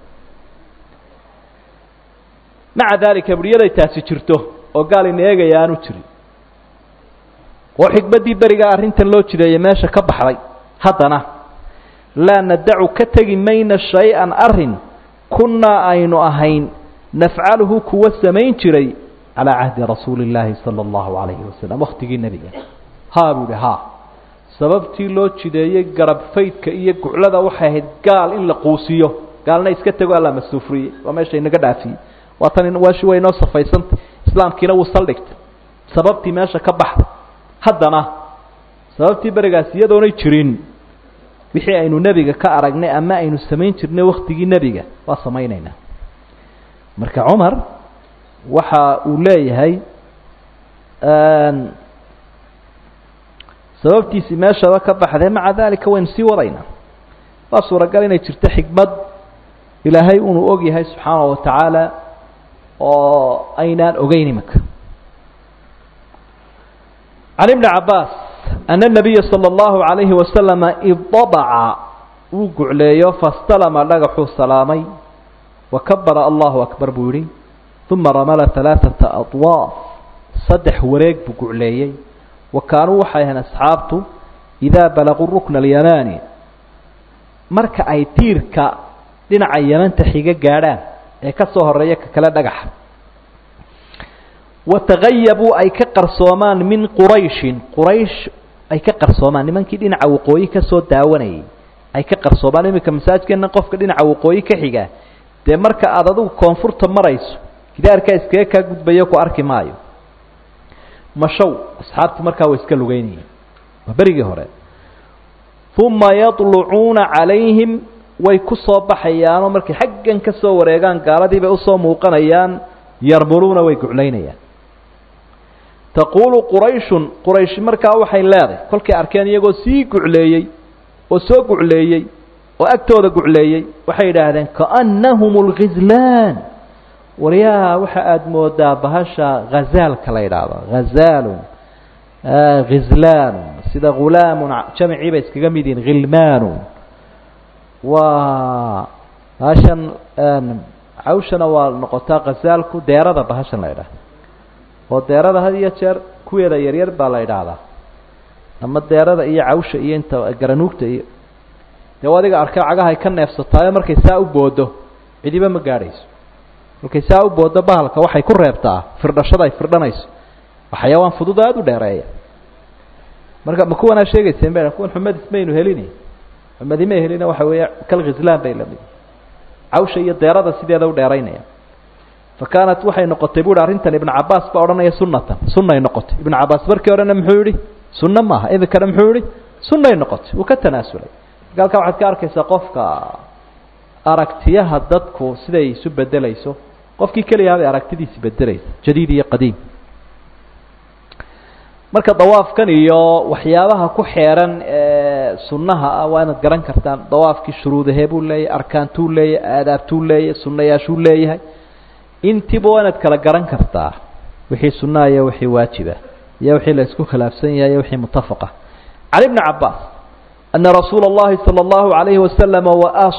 A: maca daalika buryaday taasi jirto oo gaal ina eegaya aanu jirin oo xikmaddii berigaa arrintan loo jideeyay meesha ka baxday haddana laa nadacu ka tegi mayna shay-an arrin kunnaa aynu ahayn nafcaluhu kuwa samayn jiray calaa cahdi rasuuli illaahi sala allahu calayhi wasalam wakhtigii nebiga haa buu ihi haa sababtii loo jideeyey garab faydka iyo guclada waxay ahayd gaal in la quusiyo gaalna iska tego alla masuufriyey waa meesha inaga dhaafiyey waatan waashi way inoo safaysantay islaamkiina wuu saldhigtay sababtii meesha ka baxday haddana sababtii berigaas iyadoonay jirin wixii aynu nebiga ka aragnay ama aynu samayn jirnay waktigii nebiga waa samaynaynaa marka cumar waxa uu leeyahay sababtiisii meeshaba ka baxdee maca daalika waynu sii wadaynaa waa suuragal inay jirto xikmad ilaahay unuu og yahay subxaanahu wa tacaala oo aynaan ogeyn iminka can ibni cabbaas ana nabiya sala allahu calayhi wasalama iddabaca wuu gucleeyo fastalama dhagaxuu salaamay wakabara allahu akbar buu yihi uma ramala halaaثata adwaaf saddex wareeg buu gucleeyey wa kaanuu waxay ahayn asxaabtu idaa balaguu rukna alyamaani marka ay tiirka dhinaca yamanta xiga gaadhaan ee ka soo horeeya ka kale dhagaxa watagayabuu ay ka qarsoomaan min qurayshin quraysh ay ka qarsoomaan nimankii dhinaca waqooyi ka soo daawanayay ay ka qarsoomaan iminka masaajidkeena qofka dhinaca waqooyi ka xiga dee marka aada adigu koonfurta marayso gidaarkaa iskaga kaa gudbayo ku arki maayo mashow asxaabtii markaa way iska lugeynayeen waa berigii hore uma yadlucuuna calayhim way ku soo baxayaanoo markay xaggan ka soo wareegaan gaaladii bay usoo muuqanayaan yarmuluuna way guclaynayaan taquulu qurayshun quraysh markaa waxay leedahay kolkay arkeen iyagoo sii gucleeyey oo soo gucleeyey oo agtooda gucleeyey waxay yidhaahdeen kaannahum alghizlaan waryaa waxa aada moodaa bahasha hazaalka la yidhaahdo hazaalun ghizlaanun sida ghulaamun jamcii bay iskaga mid yihiin khilmaanun waa bahashan cawshana waa noqotaa qasaalku deerada bahashan la yidhaha oo deerada had iyo jeer kuweeda yaryar baa la yidhaahdaa ama deerada iyo cawsha iyo inta garanuugta iyo dee adiga arkay cagaha ay ka neefsataayo markay saa u boodo cidiba ma gaadhayso markay saa u boodo bahalka waxay ku reebtaa firdhashada ay firdhanayso xayawaan fudud aada u dheereeya marka ma kuwanaa sheegayseen ba kuwan xumed ismaynu helini xumed ima helina waxa weeye kal khizlaan bay lamid cawsha iyo deerada sideeda u dheeraynaya fakaanat waxay noqotay buuhi arrintan ibnu cabaas baa odhanaya sunnatan sunnay noqotay ibnu cabaas markii horena muxuu yihi sunno maaha idinkana muxuu yihi sunnay noqotay wuu ka tanaasulay marka halkaa waxaad ka arkaysaa qofka aragtiyaha dadku siday isu bedelayso qofkii keliyaha bay aragtidiisi bedelaysa jadiid iyo qadiim marka dawaafkan iyo waxyaabaha ku xeeran ee sunnaha ah waa inaad garan kartaan dawaafkii shuruudahee buu leeyahay arkaantuu leeyahay aadaabtuu leeyahay sunnayaashuu leeyahay intiiba waa inaad kala garan kartaa wixii sunnaha iyo wixii waajiba iyo wixii la isku khilaafsan yahay iyo wixii muttafaqa cali bni cabaas ana rasuula اllahi salى اllahu عalayhi wasalama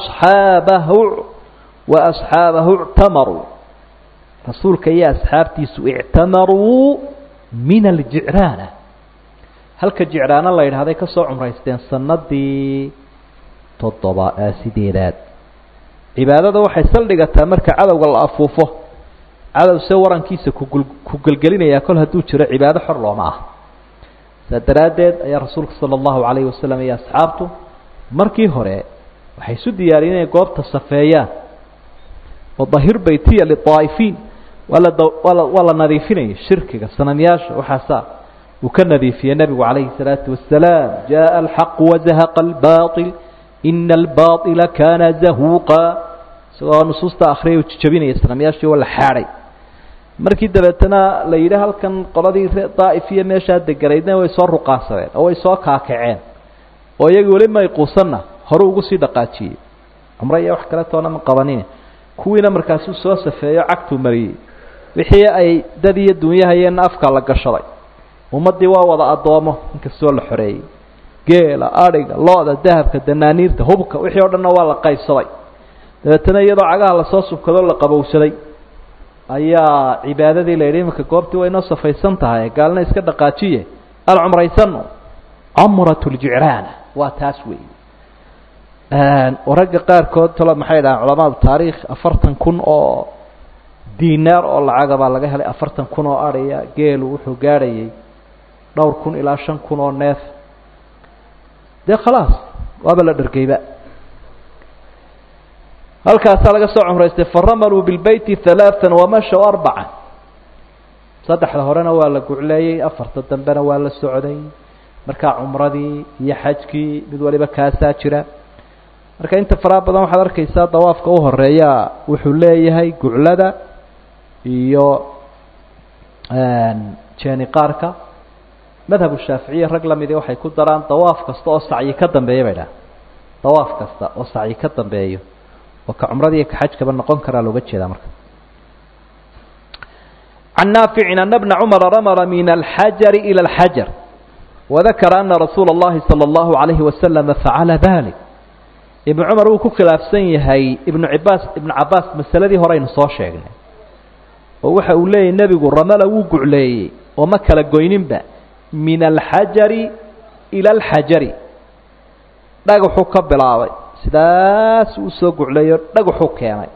A: waasxaabahu اctamaruu rasuulka iyo asxaabtiisu ictamaruu min aljicraana halka jicraana la yidhahday ka soo cumraysteen sanadii sideedaad cibaadada waxay saldhigataa marka cadowga la afuufo cadow se warankiisa ku gelgelinayaa kol hadduu jiro cibaado xor looma ah saa daraaddeed ayaa rasuulka sala allahu calayhi wasalam iyo asxaabtu markii hore waxay isu diyaariyeen inay goobta safeeyaan wadahir baytiya lidaa'ifiin waa la nadiifinaya shirkiga sanamyaasha waxaasaa uu ka nadiifiyey nebigu calayhi الsalaatu wasalaam jaءa alxaqu wazahaqa albaaطil ina albaaطila kana zahuuqa isagoo nusuusta akriyay uu jijabinaya sanamyaashii waa la xaadhay markii dabeetana la yidhi halkan qoladii daa'ifiya meeshaa deganaydna way soo ruqaasadeen oo way soo kaakaceen oo iyagii weli may quusanna hore ugu sii dhaqaajiyey cumro iyo wax kale toona ma qabanin kuwiina markaasuu soo safeeyo cagtuu mariyey wixii ay dad iyo dunyahayeenna afka la gashaday ummaddii waa wada addoomo inkastoo la xoreeyey geela adhiga lo-da dahabka danaaniirta hubka wixii o dhanna waa la qaybsaday dabeetana iyadoo cagaha lasoo subkadoo la qabowsaday ayaa cibaadadii la yidhi iminka goobtii way inoo safaysan tahay gaalna iska dhaqaajiye aan cumraysano camrat ljicraana waa taas weey ragga qaarkood talo maxay dhahaan culamaadu taariikh 40,000 oo diinaar oo lacaga baa laga helay 40,000 oo adhiya geelu wuxuu gaadhayay dhowr kun ilaa 5,000 oo neef dee khalaas waaba la dhargayba halkaasaa laga soo cumraystay faramaluu bilbeyti 3 wamashaw 4 saddexda horena waa la gucleeyey afarta dambena waa la socday markaa cumradii iyo xajkii mid waliba kaasaa jira marka inta faraha badan waxaad arkaysaa dawaafka u horeeya wuxuu leeyahay guclada iyo jeeni qaarka madhabu shaaficiya rag lamidi waxay ku daraan dawaaf kasta oo sacyi ka dambeeya bay dhaha dawaaf kasta oo sacyi ka dambeeyo oo ka cumradii ka xajkaba noqon karaa looga jeedaa marka عن نافع أن ابن عمر رمل من الحجر إلى الحجر وذكر أن رسول الله صلى الله عليه وسلم فعل ذلك ابن عمر وكو خلافسن yahay ابن عباس masaladii hore aynu soo sheegnay oo waxa uu leeyahay nabigu ramala wuu gucleeyay oo ma kala goyninba min alxajari ila alxajari dhagaxu ka bilaabay sidaas uu soo gucleeyo dhagaxu keenay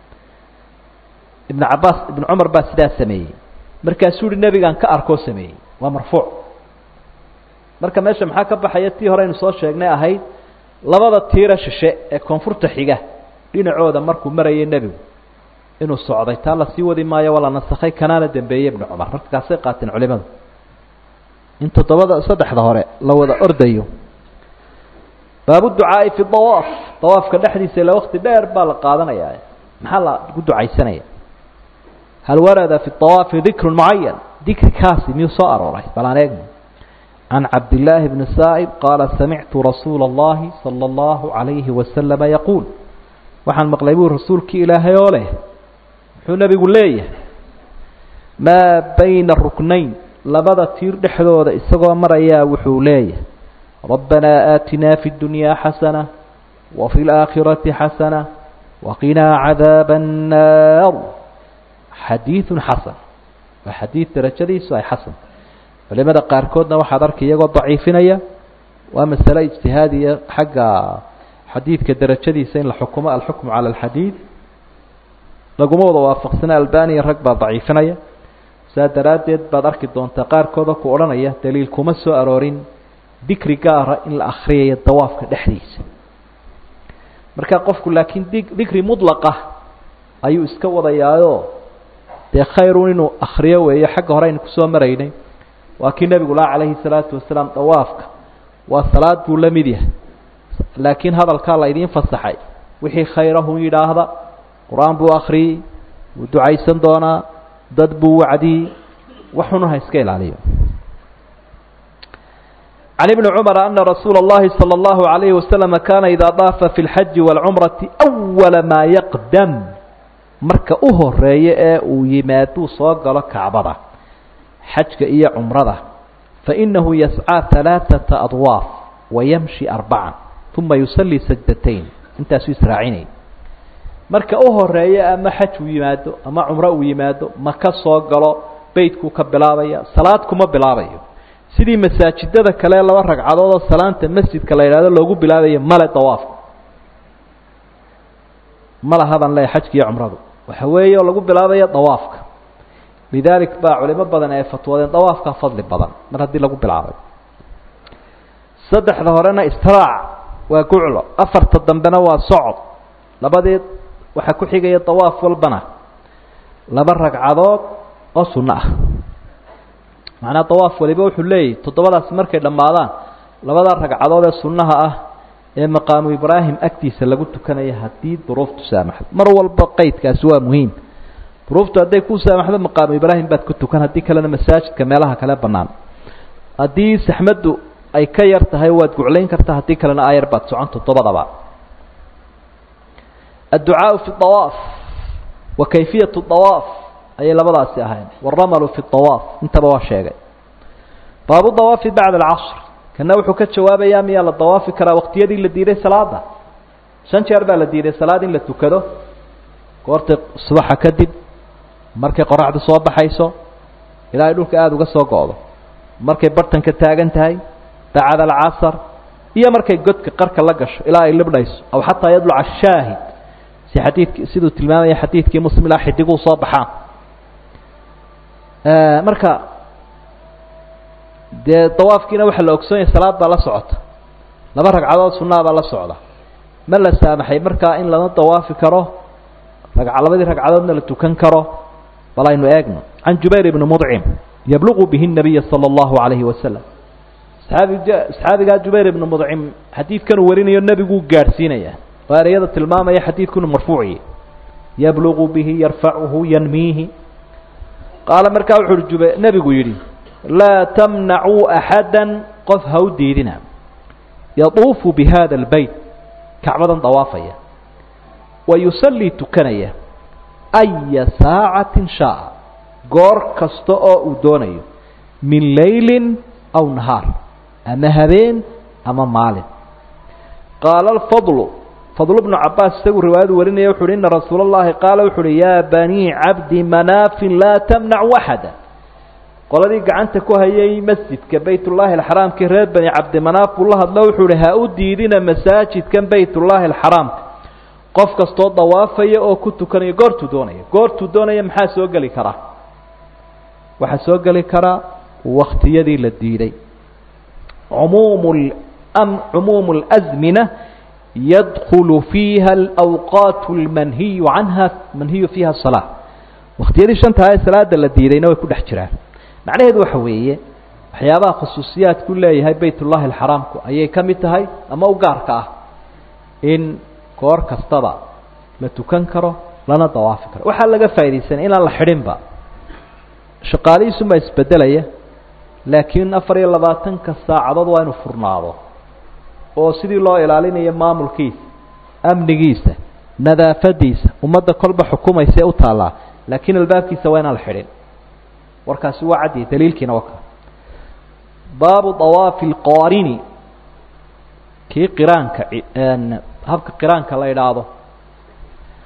A: ابن عمر baa sidaa sameeyey markaasuu yidhi nebigaan ka arkoo sameeyey waa marfuuc marka meesha maxaa ka baxaya tii hore aynu soo sheegnay ahayd labada tiira shishe ee koonfurta xiga dhinacooda markuu marayay nebigu inuu socday taa la sii wadi maayo waa la nasakhay kanaana dambeeyey ibnu cumar markaasay qaateen culimadu in saddexda hore la wada ordayo baabu ducaa'i fi dawaaf dawaafka dhexdiisa ila waqti dheer baa la qaadanayaa maxaa la ugu ducaysanaya هل ورد في الطواف ذكر معين ذكر كاسي ميوسو أروري بلانيك عن عبد الله بن السائب قال سمعت رسول الله صلى الله عليه وسلم يقول وحن مقلبو رسولك إلهي وله حنا بيقول ليه ما بين الركنين لبدا تير دحدود اسغو مريا وحو ليه ربنا آتنا في الدنيا حسنة وفي الآخرة حسنة وقنا عذاب النار حديث حسن وحديث درجديس أي حسن فلماذا قاركودنا وحضرك يقول ضعيفين ومسألة اجتهادية حق حديث كدرجديس الحكم على الحديث لقوموا وافق سنة الباني الرقبة ضعيفين سادرادد بدرك دون تقاركودا كورانية دليل كمسو أرورين ذكر قارة إن الأخرية الضواف كدحديث marka qofku laakiin dhikri mudlaqa ayuu iska wadayaa de khayru inuu akhriyo weeyo xagga hore in ku soo maraynay waa kii nabigu la kaleey salaatu wasalaam tawaafka waa salaad buu la mid yahay laakiin hadalka la idin fasaxay wixii khayrahu yiraahda quraan buu akhri uu ducaysan doona dad buu wacdi waxuna iska ilaaliyo عن ابن عمر أن رسول الله صلى الله عليه وسلم كان إذا ضاف في الحج والعمرة أول ما يقدم مرك رياء ويماتو صاق لك عبرة حج إيا عمرة فإنه يسعى 3 أضواف ويمشي 4 ثم يصلي سجدتين انت سيسرعيني مرك رياء أما حج ويماتو أما عمرة ويماتو مكا صاق له بيتكو كبلابية صلاتكو مبلابية sidii masaajidada kale laba ragcadood oo salaanta masjidka la yiraahdo loogu bilaabayo mala tawaaf mala hadan la xajki iyo umradu waxa weeye lagu bilaabayo tawaafka lidalik baa culimo badan ay fatwoodeen tawaafka fadli badan mar hadii lagu bilaabay saddexda horena istiraac waa guclo afarta dambena waa socod labadeed waxa ku xigaya tawaaf walbana laba ragcadood oo sunna ah macna tawaaf waliba wuxuu leeyahay todobadaas markay dhamaadaan labada ragcadood ee sunnaha ah ee maqaamu ibraahim agtiisa lagu tukanayo hadii duruuftu saamaxdo mar walba qaydkaas waa muhiim duruuftu haday ku saamaxdo maqaamu ibraahim baad ku tukan hadii kalena masaajidka meelaha kale banaan hadii saxmadu ay ka yar tahay waad gucleyn kartaa hadii kalena ayar baad socon todobadaba الدعاء في الطواف وكيفية الطواف أي لبضاس أهين والرمل في الطواف انتبهوا شيئا باب الطواف بعد العصر كنا وحكت جواب أيامي على الطواف كرا وقت يدي للديري صلاة شان شربا للديري صلاة للتكدو قرت الصباح كدب مركي قرعد صواب حيثو إلى يقولك آدو قصوا قوضو مركي برتن كتاقنتهاي بعد العصر إيا مركي قدك قرك اللقش إلى اللبنيس أو حتى يدلع الشاهد سي حديث سيدو التلمامي حديث كي مسلم لا حديقو صباحا marka de tawaafkiina waxa la ogsoon yahay salaad la socota laba ragcadood sunnada la socda ma la saamaxay marka in la tawaafi karo labadii ragcadoodna la tukan karo balaynu eegno an Jubayr ibn Mud'im yablugu bihi an-nabiy sallallahu alayhi wa sallam sahabiga Jubayr ibn Mud'im hadithkan warinayo nabigu gaarsiinaya waariyada tilmaamaya hadithkuna marfuuci yablugu bihi yarfa'uhu yanmihi قال مركا وحرجب نبي يري لا تمنعوا أحدا قف هوديدنا يطوف بهذا البيت كعبة طوافية ويصلي تكنية أي ساعة شاء قور كستاء ودوني من ليل أو نهار أما هذين أما مال قال فضل ابن عباس سوى رواية ورنا يوحر إن رسول الله قال وحر يا بني عبد مناف لا تمنع وحدا قال لي قعنتك وهي مسجد كبيت الله الحرام كراد بني عبد مناف والله الله وحر هؤدي لنا مساجد كان بيت الله الحرام قف كستوض ضوافية أو كنت كان قرت دوني محاس وقلي كرا وحاس وقلي كرا وقت يدي للديني عموم الأزمنة يدخل فيها الأوقات المنهي عنها منهي فيها الصلاة واختياري شنتها هاي الصلاة التي لينا ويكون احترام معنى هذا وحوية حيابها خصوصيات كلها هاي بيت الله الحرام أي كمتها هاي أما وقارك إن كورك استضع ما تكنكره لنا طوافكره وحال لقى فايدي سنة إلا الحرم با شقالي ثم يسبدلية لكن أفري اللباتن كالساعة ضوين فرناضه oo sidii loo ilaalinayo maamulkiisa amnigiisa nadaafadiisa umada kolba xukumaysa u taala laakiin albaabkiisa waa inaan la xirin warkaasi waa cadi daliilkiina waa baabu tawaaf alqarini ki qiraanka habka qiraanka la ilaado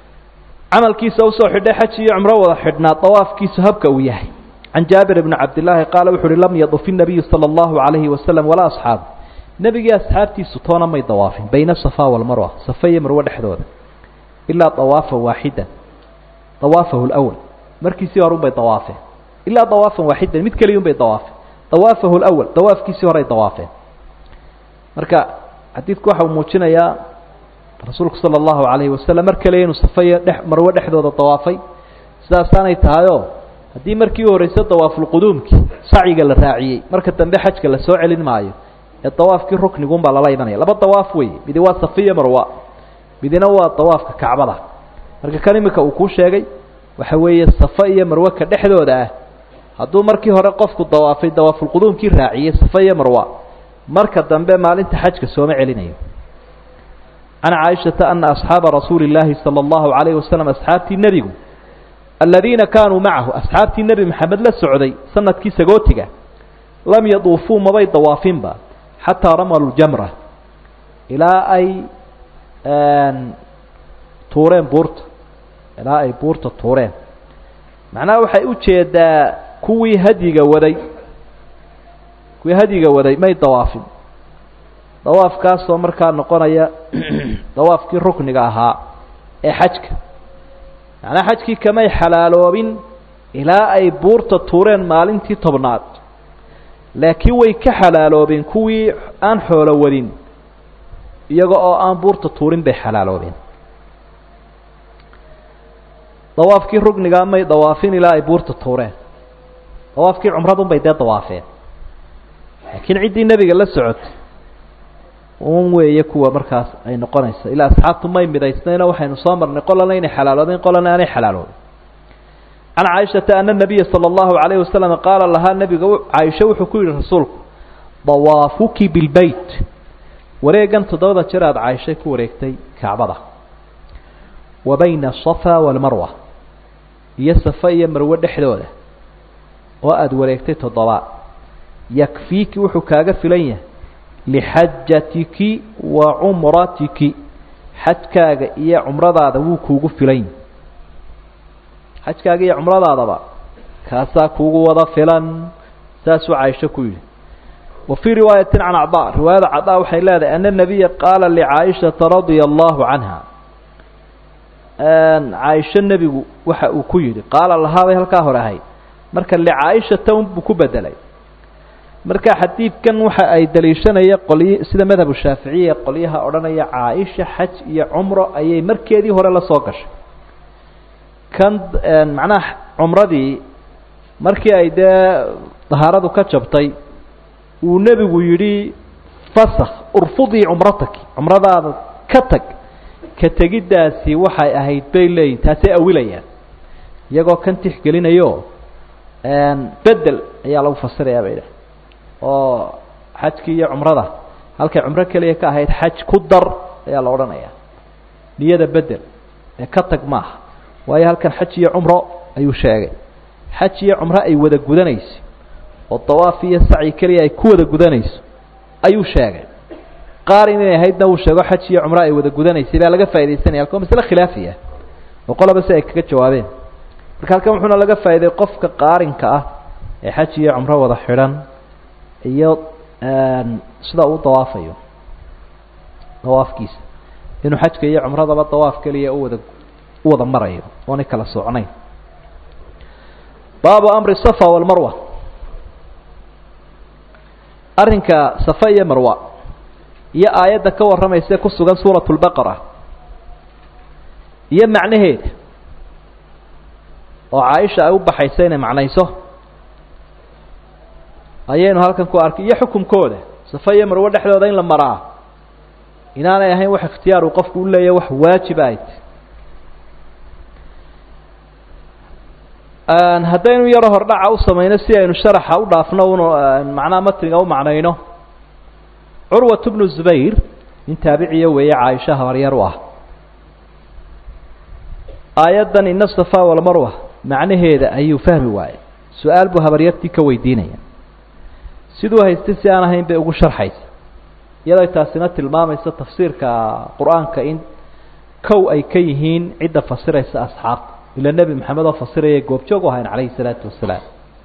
A: camalkiisa usoo xidhay xaj iyo cumro wada xidhnaa dawaafkiisu habka uu yahay can jaabir bni cabdillaahi qaala wuxu uhi lam yaduf innabiyu sala allahu calayhi wasalam walaa asxaabu nebigii asxaabtiisu toona may dawaafin bayna asafa walmarwa safa iyo marwe dhexdooda ilaa dawaafan waaxidan dawaafahu lwal markiisii hore unbay dawaafeen ilaa dawaafan waaxidan mid keliya unbay dawaafeen dawaafahu lwal dawaafkiisii horay dawaafeen marka xadiidku waxa uu muujinayaa rasuulku sala allahu calayhi wasalam mar kaliya inuu safa iyo marwe dhexdooda dawaafay sidaasaanay tahayoo haddii markii u horreysa dawaafulquduumkii sacyiga la raaciyey marka dambe xajka la soo celin maayo ee dawaafkii rukniguunbaa lala imanaya laba dawaaf wey midi waa safa iyo marwa midina waa dawaafka kacbada marka kan imika uu kuu sheegay waxa weeye safa iyo marwe ka dhexdooda ah hadduu markii hore qofku dawaafay dawaafulquduumkii raaciyey safa iyo marwa marka dambe maalinta xajka sooma celinayo can caaishata ana asxaaba rasuuli illaahi sala allahu calayhi wasalam asxaabtii nebigu aladiina kaanuu macahu asxaabtii nebi maxamed la socday sanadkii sagootiga lam yaduufuu mabay dawaafinba xataa ramalu ljamra ilaa ay tuureen buurta ilaa ay buurta tuureen macnaha waxay u jeedaa kuwii hadyiga waday may dawaafin dawaafkaasoo markaa noqonaya dawaafkii rukniga ahaa ee xajka macnaa xajkii kamay xalaaloobin ilaa ay buurta tuureen maalintii tobnaad laakiin way ka xalaaloobeen kuwii aan xoolo wadin iyaga oo aan buurta tuurin bay xalaaloobeen dawaafkii ruknigaa may dawaafin ilaa ay buurta tuureen dawaafkii cumradun bay dee dawaafeen laakiin ciddii nebiga la socotay un weeye kuwa markaas ay noqonaysa ilaa asxaabtu may midaysnayno waxaynu soo marnay qolana inay xalaaloodeen qolana aanay xalaaloodin can caaishata ana nabiya sala allahu calayhi wasalam qaala lahaa nebiga caaisha wuxuu ku yidhi rasuulku dawaafuki bilbeyt wareegan 7 jeer aada caaishay ku wareegtay kacbada wa bayna asafa walmarwa iyo safa iyo marwe dhexdooda oo aada wareegtay 7 yakfiiki wuxuu kaaga filan yahay lixajatiki wa cumratiki xajkaaga iyo cumradaada wuu kuugu filan xajkaaga iyo cumradaadaba kaasaa kuugu wada filan saasuu caaisho ku yidhi wa fii riwaayatin can acdaa riwaayada cadaa waxay leedahay ana nabiya qaala licaayishata radia allahu canha caaisho nebigu waxa uu ku yidhi qaala lahaabay halkaa hore ahayd marka licaaishata unbuu ku bedelay marka xadiidkan waxa ay daliishanaya sida madhabu shaaficiya qolyaha odhanaya caaisha xaj iyo cumro ayay markeedii hore la soo gashay kan macnaha cumradii markii ay dee dahaaradu ka jabtay uu nebigu yidhi fasakh urfudii cumrataki cumradaada ka tag ka tegiddaasi waxay ahayd bay leeyihin taasay awilayaan iyagoo kan tixgelinayo bedel ayaa lagu fasirayaa bay dhahay oo xajkii iyo cumrada halkay cumro keliya ka ahayd xaj ku dar ayaa la odhanayaa niyada bedel ee ka tag maaha waayo halkan xaj iyo cumro ayuu sheegay xaj iyo cumro ay wada gudanayso oo dawaaf iyo sacyi keliya ay ku wada gudanayso ayuu sheegay qaar inay ahaydna uu sheego xaj iyo cumro ay wada gudanaysay baa laga faaidaysanaya halka masle khilaafiya oo qolaba si ay kaga jawaabeen marka halkan wuxuuna laga faa'iday qofka qaarinka ah ee xaj iyo cumro wada xidhan iyo sida uu dawaafayo dawaafkiisa inuu xajka iyo cumradaba dawaaf keliya u wada marayo oonay kala socnayn baabu amri safa walmarwa arrinka safa iyo marwa iyo aayadda ka warramaysa ku sugan suuratu lbaqara iyo macnaheeda oo caaisha ay u baxaysa inay macnayso ayaynu halkan ku arkay iyo xukunkooda safa iyo marwe dhexdooda in la maraa inaanay ahayn wax ikhtiyaar uu qofku u leeyahay wax waajib ahayd haddaynu yaro hordhaca u samayno si aynu sharaxa u dhaafno macnaha matniga u macnayno curwat bnu zubayr nin taabiciya weeye caaisha habaryar u ah aayaddan ina safa walmarwa macnaheeda ayuu fahmi waayey su-aal buu habaryartii ka weydiinaya siduu haystay si aan ahayn bay ugu sharxaysa iyadoo taasina tilmaamaysa tafsiirka qur-aanka in kow ay ka yihiin cidda fasiraysa asxaabta ila nebi maxamed oo fasiraya goobjoog u ahayn calayhi salaatu wasalaam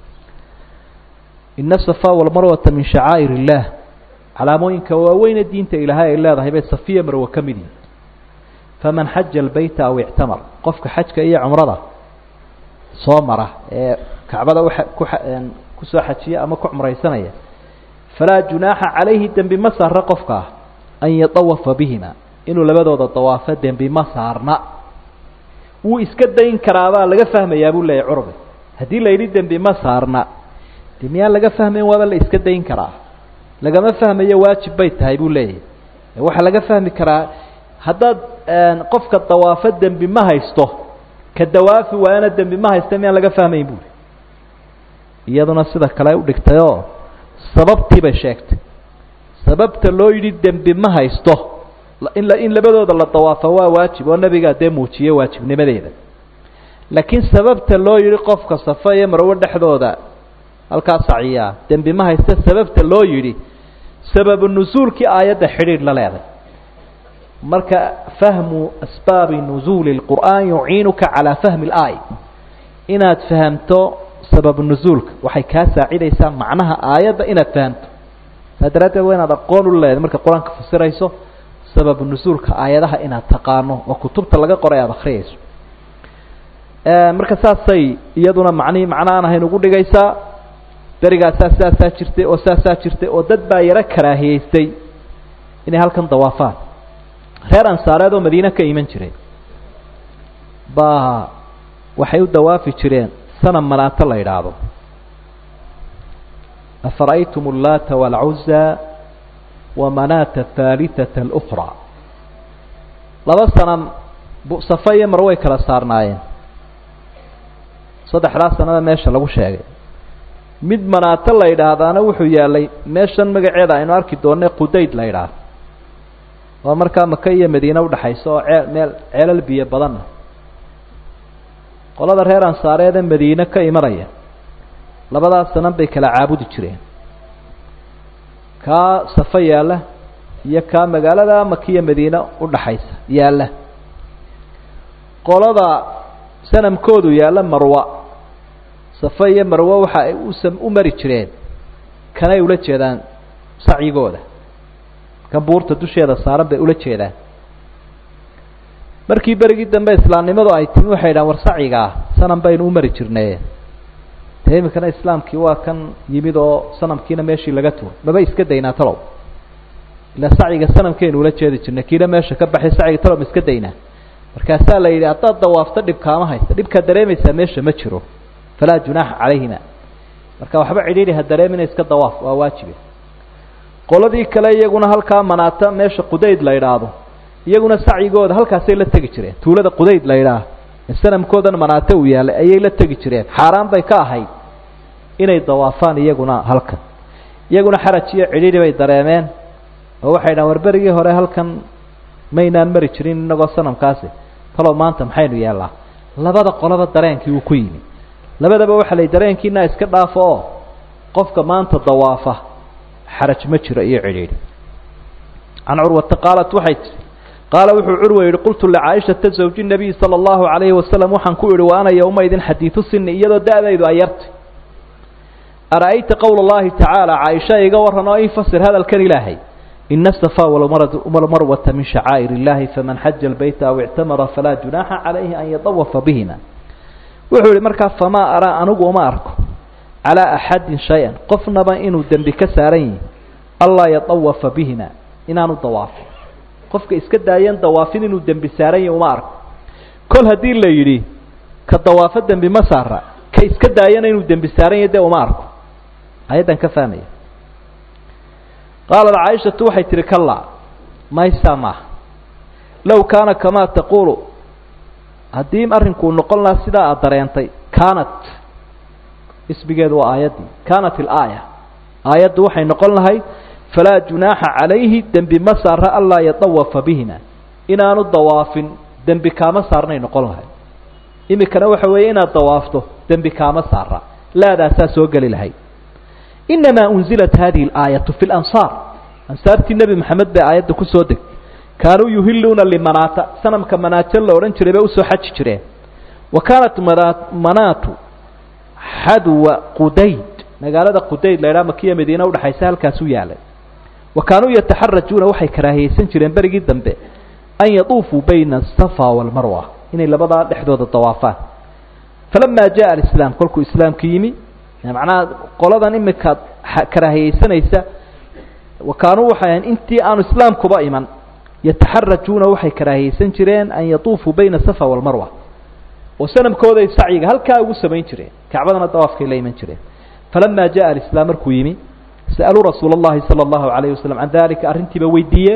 A: ina asafaa walmarwata min shacaa'ir illaah calaamooyinka waaweyne diinta ilaahay ay leedahay bay safiya marwe ka mid yihin faman xaja albayta aw ictamar qofka xajka iyo cumrada soo mara ee kacbada ku soo xajiya ama ku cumraysanaya falaa junaaxa calayhi dembi ma saarna qofka an yatawafa bihima inuu labadooda dawaafo dembi ma saarna wuu iska dayn karaabaa laga fahmayaa buu leeyahy curbi haddii la yidhi dembi ma saarna de miyaan laga fahmayn waaba la iska dayn karaa lagama fahmayo waajib bay tahay buu leeyahay waxaa laga fahmi karaa haddaad qofka dawaafo dembi ma haysto ka dawaafi waana dembi ma haysta miyaan laga fahmayn buuri iyaduna sida kale u dhigtayoo sababtii bay sheegtay sababta loo yidhi dembi ma haysto in labadooda la dawaafo waa waajib oo nebigaa dee muujiyey waajibnimadeeda laakiin sababta loo yidhi qofka safa iyo marwo dhexdooda halkaa saciyaa dembi ma haysta sababta loo yidhi sababu nusuulkii aayadda xidhiidh la leeday marka fahmu asbaabi nuzuuli اlqur'aan yuciinuka calaa fahmi اlaaya inaad fahamto sababu nuzuulka waxay kaa saacidaysaa macnaha aayadda inaad fahamto saa daraaddeed waa inaad aqoon u leedahay marka qur-aanka fasirayso sababu nusuulka aayadaha inaad taqaano oo kutubta laga qoray aada akhriyayso marka saasay iyaduna macnihii macno aan ahayn ugu dhigaysaa berigaasaa saasaa jirtay oo saasaa jirtay oo dad baa yaro karaahiyeystay inay halkan dawaafaan reer ansaareed oo madiine ka iman jireen baa waxay u dawaafi jireen sanam manaato la yidhaahdo afara'aytum ullaata waalcuzaa wamanaata ahaalitata alukraa laba sanam safa iyo marwe way kala saarnaayeen saddexdaa sanada meesha lagu sheegay mid manaato la yidhaahdaana wuxuu yaalay meeshan magaceeda aynu arki doonay qudayd la yidhaahdo waa markaa maka iyo madiine udhaxaysa oo meel ceelal biyo badanna qolada reer ansaareed ee madiine ka imanaya labadaas sanan bay kala caabudi jireen kaa safa yaalla iyo kaa magaalada maka iyo madiine udhaxaysa yaalla qolada sanamkoodu yaalla marwa safa iyo marwe waxa ay u mari jireen kanay ula jeedaan sacyigooda kan buurta dusheeda saaran bay ula jeedaan markii berigii dambe islaamnimadu ay timi waxay yidhahan war sacyigaa sanam baynu u mari jirnay dee iminkana islaamkii waa kan yimid oo sanamkiina meeshii laga tuur maba iska daynaa talow ilaa sacyiga sanamkeenu ula jeedi jirnay kiina meesha ka baxay sacyiga talow ma iska daynaa markaasaa la yidhi haddaad dawaafto dhib kaama haysta dhibkaad dareemaysaa meesha ma jiro falaa junaaxa calayhima marka waxba cidhiidhi ha dareemina iska dawaaf waa waajibe qoladii kale iyaguna halkaa manaata meesha qudayd la yidhaahdo iyaguna sacyigooda halkaasay la tegi jireen tuulada qudayd la yidhaah ee sanamkoodan manaate uu yaalay ayay la tegi jireen xaaraan bay ka ahayd inay dawaafaan iyaguna halkan iyaguna xaraj iyo cidhiidhi bay dareemeen oo waxay dhahan war berigii hore halkan maynaan mari jirin inagoo sanamkaasi talow maanta maxaynu yeellaa labada qolaba dareenkii uu ku yimi labadaba waxa la dareenkiina iska dhaafo oo qofka maanta dawaafa xaraj ma jiro iyo cidhiidhi can curwata qaalat waxay tii qaala wuxuu curwa yidhi qultu licaa'ishata zawji nabiy sala allahu calayhi wasalam waxaan ku idhi wa ana yowmaidin xadiidu sini iyadoo da-daydu ay yartay ara'ayta qowla allahi tacaala caaisha iga warran oo ii fasir hadalkan ilaahay ina asafaa walmarwata min shacaa'ir illahi faman xaja albayta aw ictamara falaa junaaxa calayhi an yatawafa bihima wuxuu yihi markaa famaa araa anigu uma arko calaa axadin shay-an qofnaba inuu dembi ka saaran yihi allaa yatawafa bihima inaanu dawaafin qofka iska daayan dawaafin inuu dembi saaran yahi uma arko kol haddii la yidhi ka dawaafo dembi ma saara ka iska daayana inuu dembi saaran yahi dee uma arko ayaddan ka fahmaya qaalat caaishatu waxay tihi kallaa maysaa maaha low kaana kamaa taquulu haddii arrinkuu noqon lahaa sidaa aad dareentay kaanat ismigeedu waa aayaddii kaanat ilaaya aayaddu waxay noqon lahayd falaa junaaxa calayhi dembi ma saara anlaa yatawafa bihima inaanu dawaafin dembi kaama saarnay noqon lahayd iminkana waxa weeye inaad dawaafto dembi kaama saara laadaasaa soo geli lahayd inamaa unzilat hadihi alaayatu fi lansaar ansaartii nebi maxamed bay aayadda ku soo degtay kaanuu yuhiluuna limanaata sanamka manaato la odhan jiray bay usoo xaji jireen wa kaanat manaatu xadwa qudayd magaalada qudayd la idhaha makiya madiina udhexaysa halkaas u yaalay wa kaanuu yataxarajuuna waxay karaahiyeysan jireen berigii dambe an yaduufuu bayna asafa waalmarwa inay labadaa dhexdooda dawaafaan falamaa jaa alislaam kolkuu islaamku yimi macnaha qoladan imika karaahiyeysanaysa wa kaanuu waxay ahayn intii aanu islaamkuba iman yataxarajuuna waxay karaahiyeysan jireen an yatuufuu bayna asafa waalmarwa oo sanamkooday sacyiga halkaa ugu samayn jireen kacbadana dawaafkay la iman jireen falamaa jaa alislaam markuu yimi sa'aluu rasuula اllahi salى اllahu alayh wasalam can dalika arrintiiba weydiiyeen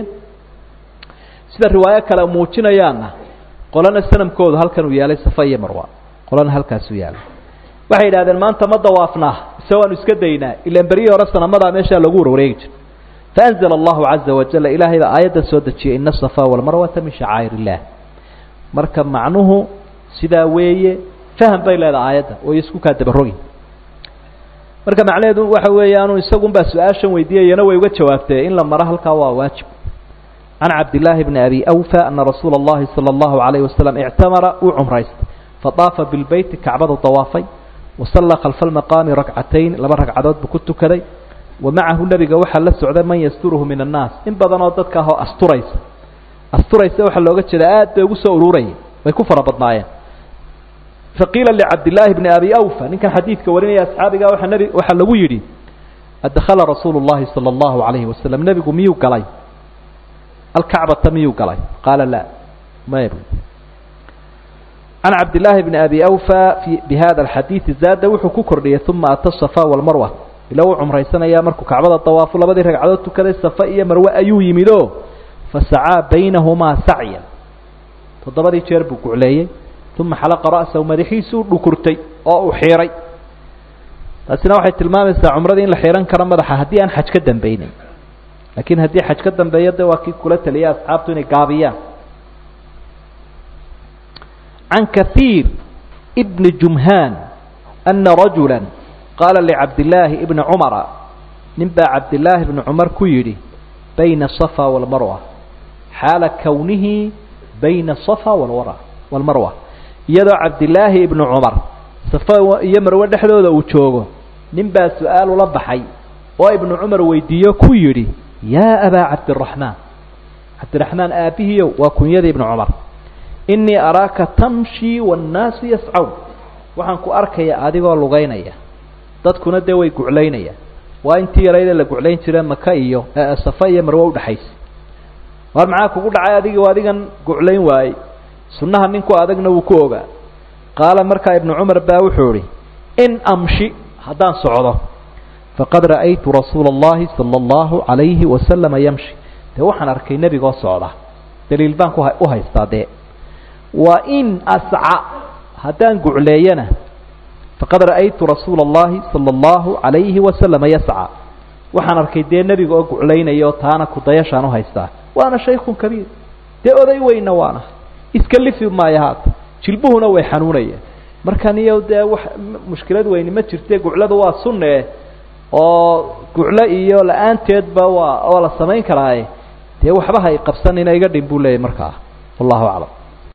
A: sida riwaayo kale muujinayaanna qolana sanamkoodu halkan uu yaalay safa iyo marwa qolana halkaas uu yaalay waxay yidhahdeen maanta ma dawaafnaa ise waanu iska daynaa ilaan beryihii hore sanamadaa meeshaa lagu warwareegi jira faanzla allahu caza wajala ilaahay baa aayaddan soo dejiyay ina asafa walmarwata min shacaa'ir illah marka macnuhu sidaa weeye faham bay leedahay aayadda way isku kaa dabarogi marka macnaheedu waxa weeyaanu isagunbaa su-aashan weydiiyayana way uga jawaabtee in la maro halkaa waa waajib can cabdillaahi bni abi awfa ana rasuula اllahi salى اllahu alayh wasalam ictamara uu cumraystay fadaafa bilbeyti kacbadu dawaafay wasallaa khalfa almaqaami rakcatayn laba ragcadood buu ku tukaday wa macahu nebiga waxaa la socday man yasturuhu min annaas in badan oo dadka ahoo asturaysa waxaa looga jeeda aad bay ugu soo ururayay way ku fara badnaayeen faqiila licabdillaahi bni abi awfa ninkan xadiidka warinaya asxaabiga waxaa lagu yidhi adkhala rasuulu اllahi salى اllahu alayhi wasalam nebigu miyuu galay alkacbata miyuu galay qaala la may can cabdillaahi bni abi awfa bihada alxadiidi zaada wuxuu ku kordhiyay uma ata safa walmarwa ila uu cumraysanayaa markuu kacbada dawaafu labadii ragcadood tukaday safa iyo marwe ayuu yimid oo fasacaa baynahumaa sacyan 7 jeer buu gucleeyey uma xalaqa ra'sahu madaxiisuu dhukurtay oo uu xiiray taasina waxay tilmaamaysaa cumradii in la xiiran karo madaxa haddii aan xaj ka dambaynin laakiin haddii xaj ka dambeeyo dee waa kii kula taliya asxaabtu inay gaabiyaan can kahiir bni jumhaan ana rajula qaala licabdillaahi ibni cumara nin baa cabdillaahi ibni cumar ku yidhi bayna asafa waalmarwa xaala kownihi bayna asafa waalmarwa iyadoo cabdillaahi ibni cumar safa iyo marwe dhexdooda uu joogo nin baa su-aal ula baxay oo ibnu cumar weydiiyo ku yidhi yaa abaa cabdiraxmaan aabbihiiyow waa kunyada ibnu cumar innii araaka tamshi waannaasu yascawn waxaan ku arkayaa adigoo lugaynaya dadkuna dee way guclaynayaan waa intii yarayda la guclayn jira maka iyo safa iyo marwe udhaxaysa war maxaa kugu dhacay adigan guclayn waayey sunnaha ninku adagna wuu ku ogaa qaala markaa ibnu cumar baa wuxuu idhi in amshi haddaan socdo faqad ra'aytu rasuula اllahi salى اllahu alayhi wasalama yamshi dee waxaan arkay nebigoo socda daliil baan u haystaa dee wa in asca haddaan gucleeyana faqad ra'aytu rasuula اllahi salى اllahu alayhi wasalama yasca waxaan arkay dee nebiga oo guclaynaya oo taana kudayashaan u haystaa waana shaykun kabiir dee oday weyna waana iska lifi maayo haata jilbuhuna way xanuunayeen markan iyo dee wax mushkilad weyni ma jirte gucladu waa sunne oo guclo iyo la-aanteedba waa la samayn karaaye dee waxba hay qabsanina iga dhin buu leeyahy markaa wallahu aclam